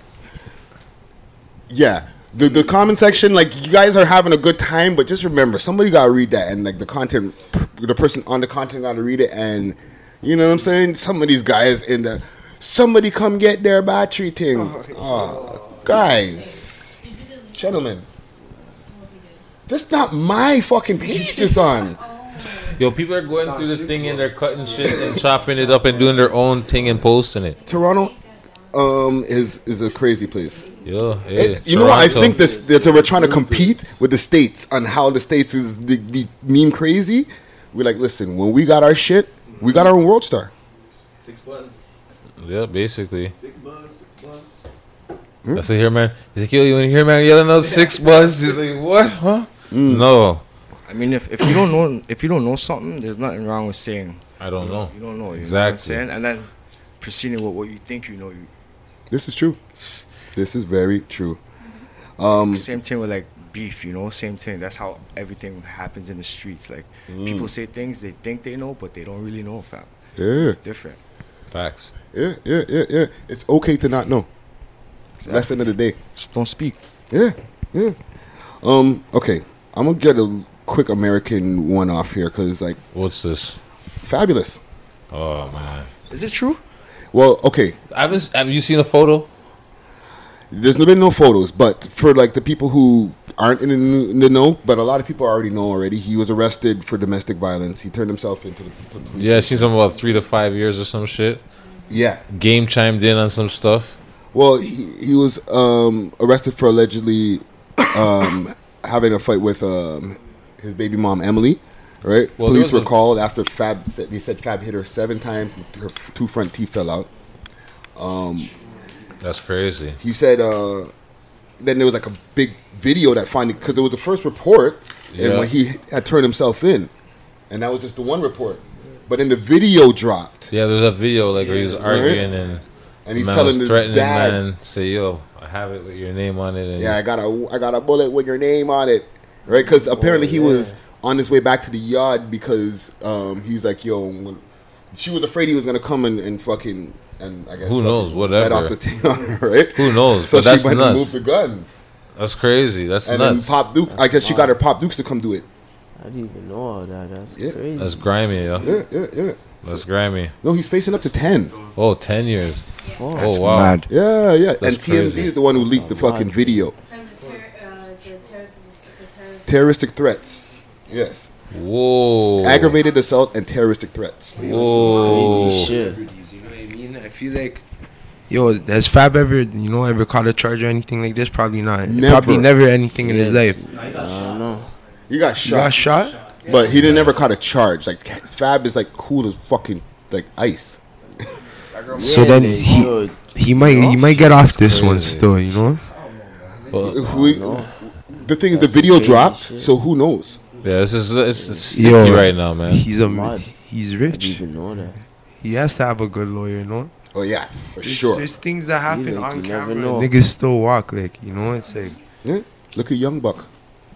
yeah, the the comment section, like, you guys are having a good time, but just remember, somebody gotta read that, and like the content, the person on the content gotta read it, and you know what I'm saying. Some of these guys in the somebody come get their battery thing. Oh, guys, gentlemen. That's not my fucking page it's on. Yo, people are going through the thing and they're cutting shit and chopping it up and doing their own thing and posting it. Toronto um, is is a crazy place. Yo, Eh, hey, you know what? I Toronto. think this that they were trying to compete with the states on how the states is be, be meme crazy. We're like, listen, when we got our shit, we got our own world star. Six Buzz. Yeah, basically. Six Buzz. Six Buzz. That's what here, man. He's like, yo, you want to hear, man, yelling out Six Buzz? He's like, what, huh? No. I mean, if, if you don't know if you don't know something, there's nothing wrong with saying I don't know. You don't know. You Exactly. know what I'm saying? And then proceeding with what you think you know. You This is true. This is very true. Um, same thing with like beef. You know, same thing. That's how everything happens in the streets. Like Mm. people say things they think they know, but they don't really know, fam. Yeah. It's different. Facts. Yeah, yeah, yeah, yeah. It's okay to not know. Lesson of the day. Just don't speak. Yeah, yeah. Um. Okay, I'm gonna get a quick American one off here because, like, what's this? Fabulous. Oh man, is it true? Well, okay. I haven't. Have you seen a photo? There's been no photos, but for like the people who aren't in the, in the know, but a lot of people already know already. He was arrested for domestic violence. He turned himself into the, the police. Yeah, I seen something about three to five years or some shit. Yeah. Game chimed in on some stuff. Well, he, he was um, arrested for allegedly um, having a fight with um, his baby mom Emily. Right, Well, police there were was a- called after Fab. Said, they said Fab hit her seven times. Her f- two front teeth fell out. Um, That's crazy. he said. Uh, then there was like a big video that finally, because there was the first report, and Yeah. when he had turned himself in, and that was just the one report. But then the video dropped. Yeah, there's a video like where he was arguing and And he's man telling was his threatening dad- man, say yo, I have it with your name on it. And Yeah, I got a, I got a bullet with your name on it, right? Because apparently he was on his way back to the yard because um, he's like, yo, when, she was afraid he was gonna come and, and fucking and I guess Who knows? fucking Whatever. let off the thing on her, right? Who knows? So But that's she went nuts. and moved the guns, That's crazy. That's and nuts. then Pop Duke. I guess she got her Pop Dukes to come do it. I didn't even know all that. That's Yeah. crazy. That's grimy, yo. Yeah, yeah, yeah. That's grimy. No, he's facing up to ten. Oh, ten years. Oh, That's wow. mad. Yeah, yeah. That's and T M Z crazy. is the one who leaked the fucking video. Because the, ter- uh, the terrorist, it's a terrorist. Terroristic threats. Yes. Whoa. Aggravated assault and terroristic threats. Whoa. Crazy shit. You know what I mean? I feel like, yo, has Fab ever, you know, ever caught a charge or anything like this? Probably not. Never. Probably never anything in his life. I don't know. He got You shot. got shot? But he didn't ever caught a charge. Like Fab is like cool as fucking like ice. So Yeah, then they he should. he might he might get off this one crazy. still, you know. Well, If we, the thing is, the video crazy dropped, shit. so who knows? yeah, this is it's, it's sticky Yo, right now, man. He's a Mad. he's I didn't rich. even know that. He has to have a good lawyer, you know. Oh yeah, for There's, sure. there's things that happen like, on you never camera. know. And niggas still walk, like, you know. It's like Yeah. Look at Young Buck.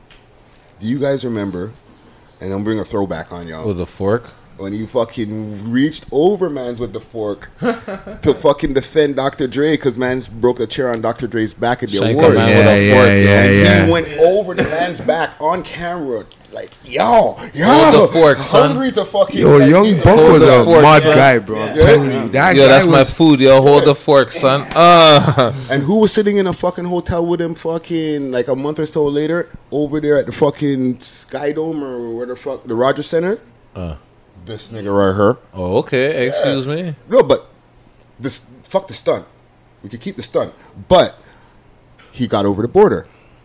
Do you guys remember? And I'm bringing a throwback on y'all. With a fork. When he fucking reached over mans with the fork to fucking defend Doctor Dre because mans broke a chair on Doctor Dre's back at the Shank a award. man Yeah, with a yeah, fork. yeah, and yeah. he went over the man's back on camera, like, yo, yo, Hold the fork, son. hungry to fucking. yo, like, Young eat the Buck Hold was the a fork, mad son. guy, bro. I'm Yeah. telling you, that Yo, guy that's my was food, yo. Hold the fork, son. Uh. And who was sitting in a fucking hotel with him fucking like a month or so later over there at the fucking Sky Dome or where the fuck, the Rogers Center? Uh. This nigga right here. Oh, okay. Excuse me. No, but this fuck the stunt. We could keep the stunt. But he got over the border.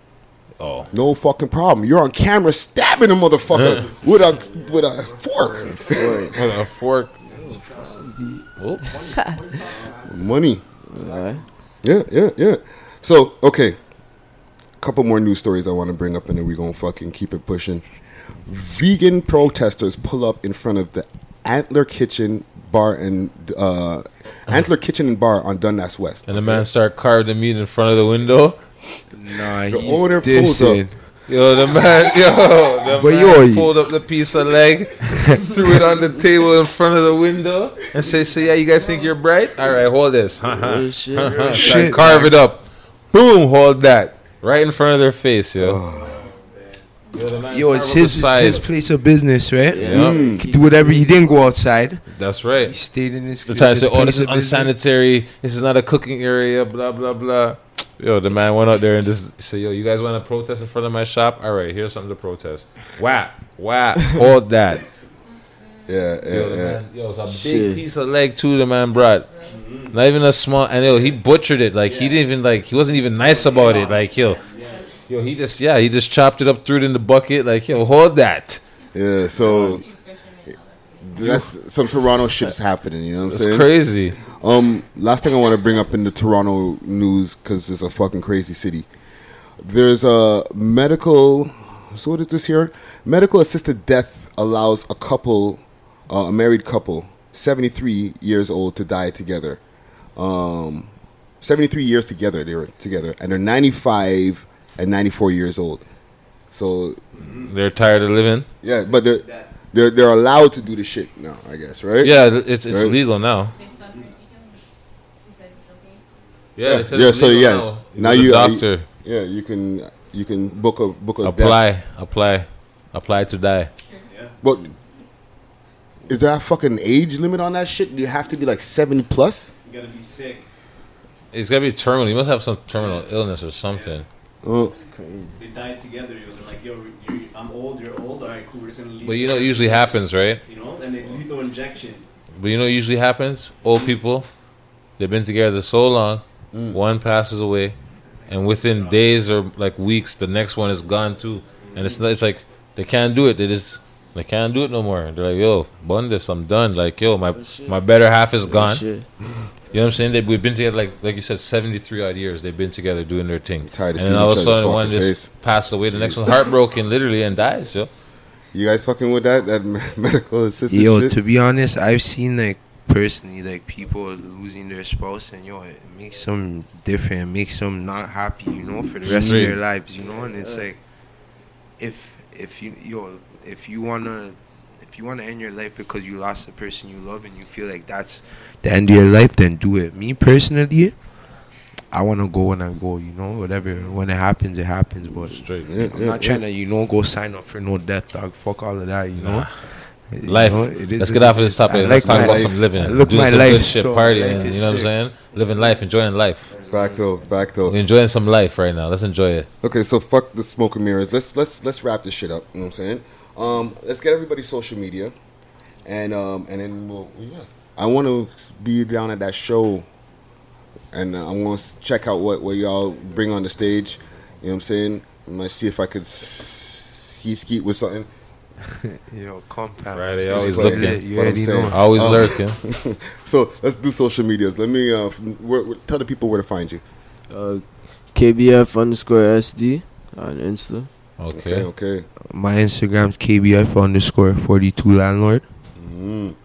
Oh. No fucking problem. You're on camera stabbing a motherfucker with a with a fork. With a fork. Money. Alright. Yeah, yeah, yeah. So, okay. Couple more news stories I want to bring up and then we're going to fucking keep it pushing. Vegan protesters pull up in front of the Antler Kitchen Bar and uh, Antler Kitchen and Bar on Dundas West. And the man started carving the meat in front of the window. nah. The he's owner pulls dissing. up. Yo, the man, yo, the But man yo, he- pulled up the piece of leg, threw it on the table in front of the window, and say, "So yeah, you guys think you're bright? All right, hold this. Real shit. Try Shit, to carve it up. Boom, hold that right in front of their face, yo. Yo, the man Yo, carved it's up the his, it's side. his place of business, right? Yeah. Mm. He could do whatever. He didn't go outside. That's right. He stayed in his. They're trying to his say, "Oh, place this is of business. unsanitary. This is not a cooking area." Blah blah blah. Yo, the man went out there and just said, "Yo, you guys want to protest in front of my shop? All right, here's something to protest. Whap, whap, hold that." Yeah, yeah, Yo, the yeah. man, yo, it's a big Shit. piece of leg too. The man brought, not even a small. And yo, he butchered it. Like he didn't even like. He wasn't even nice about it. Like yo, yo, he just yeah, he just chopped it up, threw it in the bucket. Like yo, hold that. Yeah, so that's some Toronto shit's happening, you know what I'm That's saying? crazy. Um, last thing I want to bring up in the Toronto news because it's a fucking crazy city. There's a medical. So what is this here? Medical assisted death allows a couple, uh, a married couple, seventy-three years old, to die together. Um, seventy-three years together, they were together, and they're ninety-five and ninety-four years old. So They're tired of living. yeah, but they're they're, they're allowed to do the shit now, I guess, right? Yeah, it's it's Right? legal now. Yeah, Yeah, they said yeah, it's so legal yeah, now. now With a you, doctor. yeah, you can you can book a book a apply, death. apply, apply to die. But is there a fucking age limit on that shit? Do you have to be like seventy plus? You gotta be sick. It's gotta be terminal. You must have some terminal illness or something. Uh, Crazy. They died together. It was like, yo, you're, I'm old, you're old. All right, cool. We're just gonna leave. But you know, it usually happens, right? You know, and then lethal injection. But you know, what usually happens. Old people, they've been together so long. Mm. One passes away, and within days or like weeks, the next one is gone too. And it's it's like they can't do it. They just they can't do it no more. They're like, yo, bun this, I'm done. Like, yo, my my better half is gone. You know what I'm saying? They, we've been together, like like you said, seventy-three odd years. They've been together doing their thing. Tired of and seeing then all of a each other sudden, one fucking just face. passed away. The next one heartbroken, literally, and dies. Yo, You guys fucking with that that me- medical assistant Yo, shit? to be honest, I've seen like personally like people losing their spouse, and yo, it makes them different, it makes them not happy, you know, for the rest Straight. of their lives, you know. And it's like, if if you yo, if you wanna if you wanna end your life because you lost the person you love, and you feel like that's the end of your life, then do it. Me personally, I want to go when I go, you know, whatever. When it happens, it happens. But Straight. Yeah, I'm yeah, not trying yeah. to, you know, go sign up for no death, dog. Fuck all of that, you know. Nah. You life. know, it is Let's what get it off of this is. topic. I Let's like talk my about life. some living, I look doing my some life, good shit, so partying. life is You know what I'm sick. saying? Living life, enjoying life. Back though, back though. We're enjoying some life right now. Let's enjoy it. Okay, so fuck the smoke and mirrors. Let's let's let's wrap this shit up. You know what I'm saying? Um, let's get everybody's social media, and um, and then we'll yeah. I want to be down at that show, and uh, I want to check out what, what y'all bring on the stage. You know what I'm saying? I might see if I could s- ski skeet with something. Yo, come pal. Right, they Let's always get it. looking. You What I'm already saying. know. Always Um, lurking. So let's do social medias. Let me uh, f- where, where- tell the people where to find you. Uh, K B F underscore S D on Insta. Okay. Okay. okay. My Instagram's K B F underscore forty-two landlord. Mm.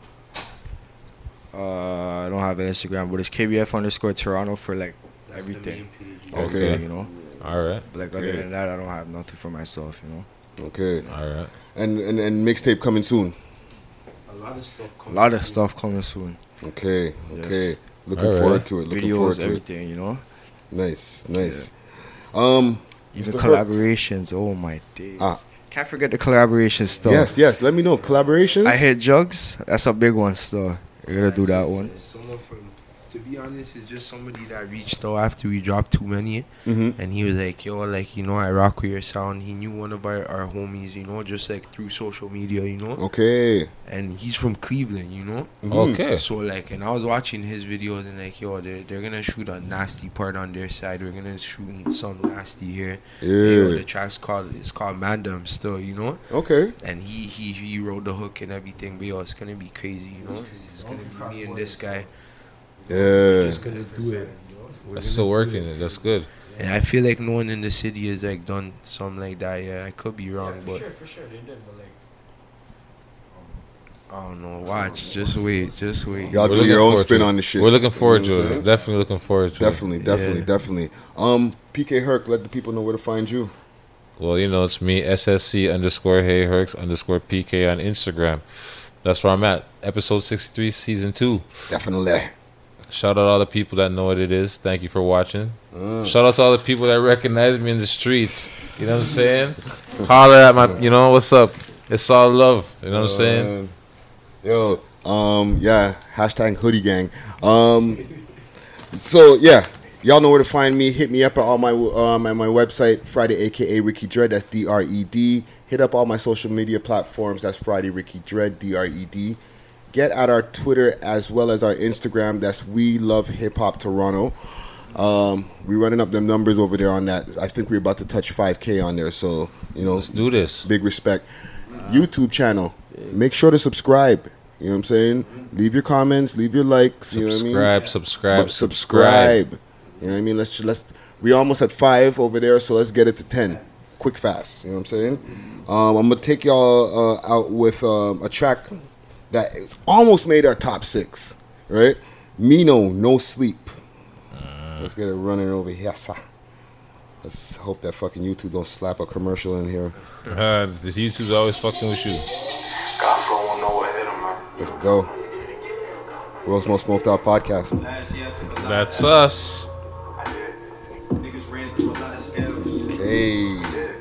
Uh, I don't have an Instagram, but it's K B F underscore Toronto for like everything. Okay. You know. All right. But like Okay. other than that, I don't have nothing for myself. You know. Okay. All right. And and, and mixtape coming soon. A lot of stuff. A lot of stuff coming soon. Okay. Okay. Yes. Looking All right. forward to it. Looking forward Videos, to it. everything. You know. Nice. Nice. Um. Even Mister Herc. collaborations. Oh my days. Ah. Can't forget the collaboration stuff. Yes. Yes. Let me know collaborations. I hit Jugs. That's a big one still. You're gonna do that one. It's someone from, to be honest, it's just somebody that reached out after we dropped Too Many, Mm-hmm. and he was like, yo, like, you know, I rock with your sound. He knew one of our, our homies, you know, just like through social media, you know. Okay. And he's from Cleveland, you know. Okay. So like, and I was watching his videos, and like, yo, they're, they're gonna shoot a nasty part on their side. We're gonna shoot some nasty here. Yeah. Yo, the track's called, it's called Mandem still, you know. Okay. And he he he wrote the hook and everything, but yo, it's gonna be crazy, you know. It's gonna be me and this guy. Yeah. Just gonna do it. We're That's gonna still do working. it. That's good. And I feel like no one in the city has like done something like that. Yeah, I could be wrong, but for sure they did, but like. I don't know. Watch, just wait, just wait. Y'all We're do looking your own forward spin to it. on the shit. We're looking forward You know what to I'm it. saying? Definitely looking forward to Definitely, it. definitely, Yeah. definitely. Um, P K Herc, let the people know where to find you. Well, you know, it's me, S S C underscore Hey Hercs underscore P K on Instagram. That's where I'm at. Episode sixty-three, season two. Definitely. Shout out all the people that know what it is. Thank you for watching. Mm. Shout out to all the people that recognize me in the streets. You know what I'm saying? Holler at my, you know, what's up? It's all love. You know what I'm saying? Yo, um, yeah, hashtag hoodie gang. Um, so yeah, y'all know where to find me. Hit me up at all my um at my website, Friday, aka Ricky Dread. That's D R E D. Hit up all my social media platforms. That's Friday Ricky Dread, D R E D. Get at our Twitter as well as our Instagram. That's We Love Hip Hop Toronto. Um, we're running up them numbers over there on that. I think we're about to touch five K on there. So you know, Let's do this. big respect. YouTube channel. Make sure to subscribe. You know what I'm saying? Leave your comments, leave your likes. You know what I mean? Subscribe, subscribe, But subscribe. You know what I mean? Let's let's. We almost at five over there, so let's get it to ten, quick, fast. You know what I'm saying? Um, I'm gonna take y'all uh, out with um, a track that is almost made our top six. Right? Mino, No Sleep. Let's get it running over here. Sir. Let's hope that fucking YouTube don't slap a commercial in here. Uh, this YouTube's always fucking with you. Let's go. World's Most Smoked Out Podcast. That's us. Okay.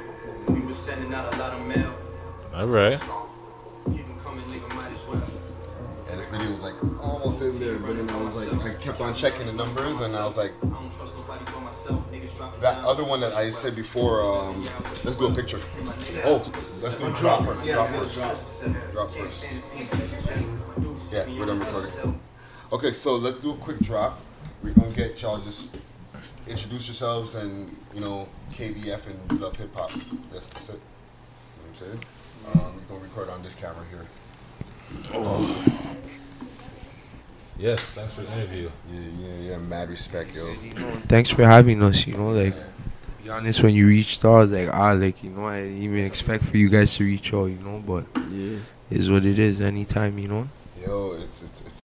All right. And this video was like almost in there, but then I was like, I kept on checking the numbers, and I was like, that other one that I said before, um, let's do a picture. Oh, let's do drop first. Drop first. Drop first. Yeah, we're done recording. Okay, so let's do a quick drop. We're gonna get y'all just introduce yourselves and, you know, K B F and We Love Hip Hop. That's, that's it. You know what I'm saying? Um, we're going to record on this camera here. Oh. Yes, thanks for the interview. Yeah, yeah, yeah. Mad respect, yo. Thanks for having us, you know, like, to be honest, when you reached out, I was like, ah, like, you know, I didn't even expect for you guys to reach out, you know, but yeah, it's what it is anytime, you know.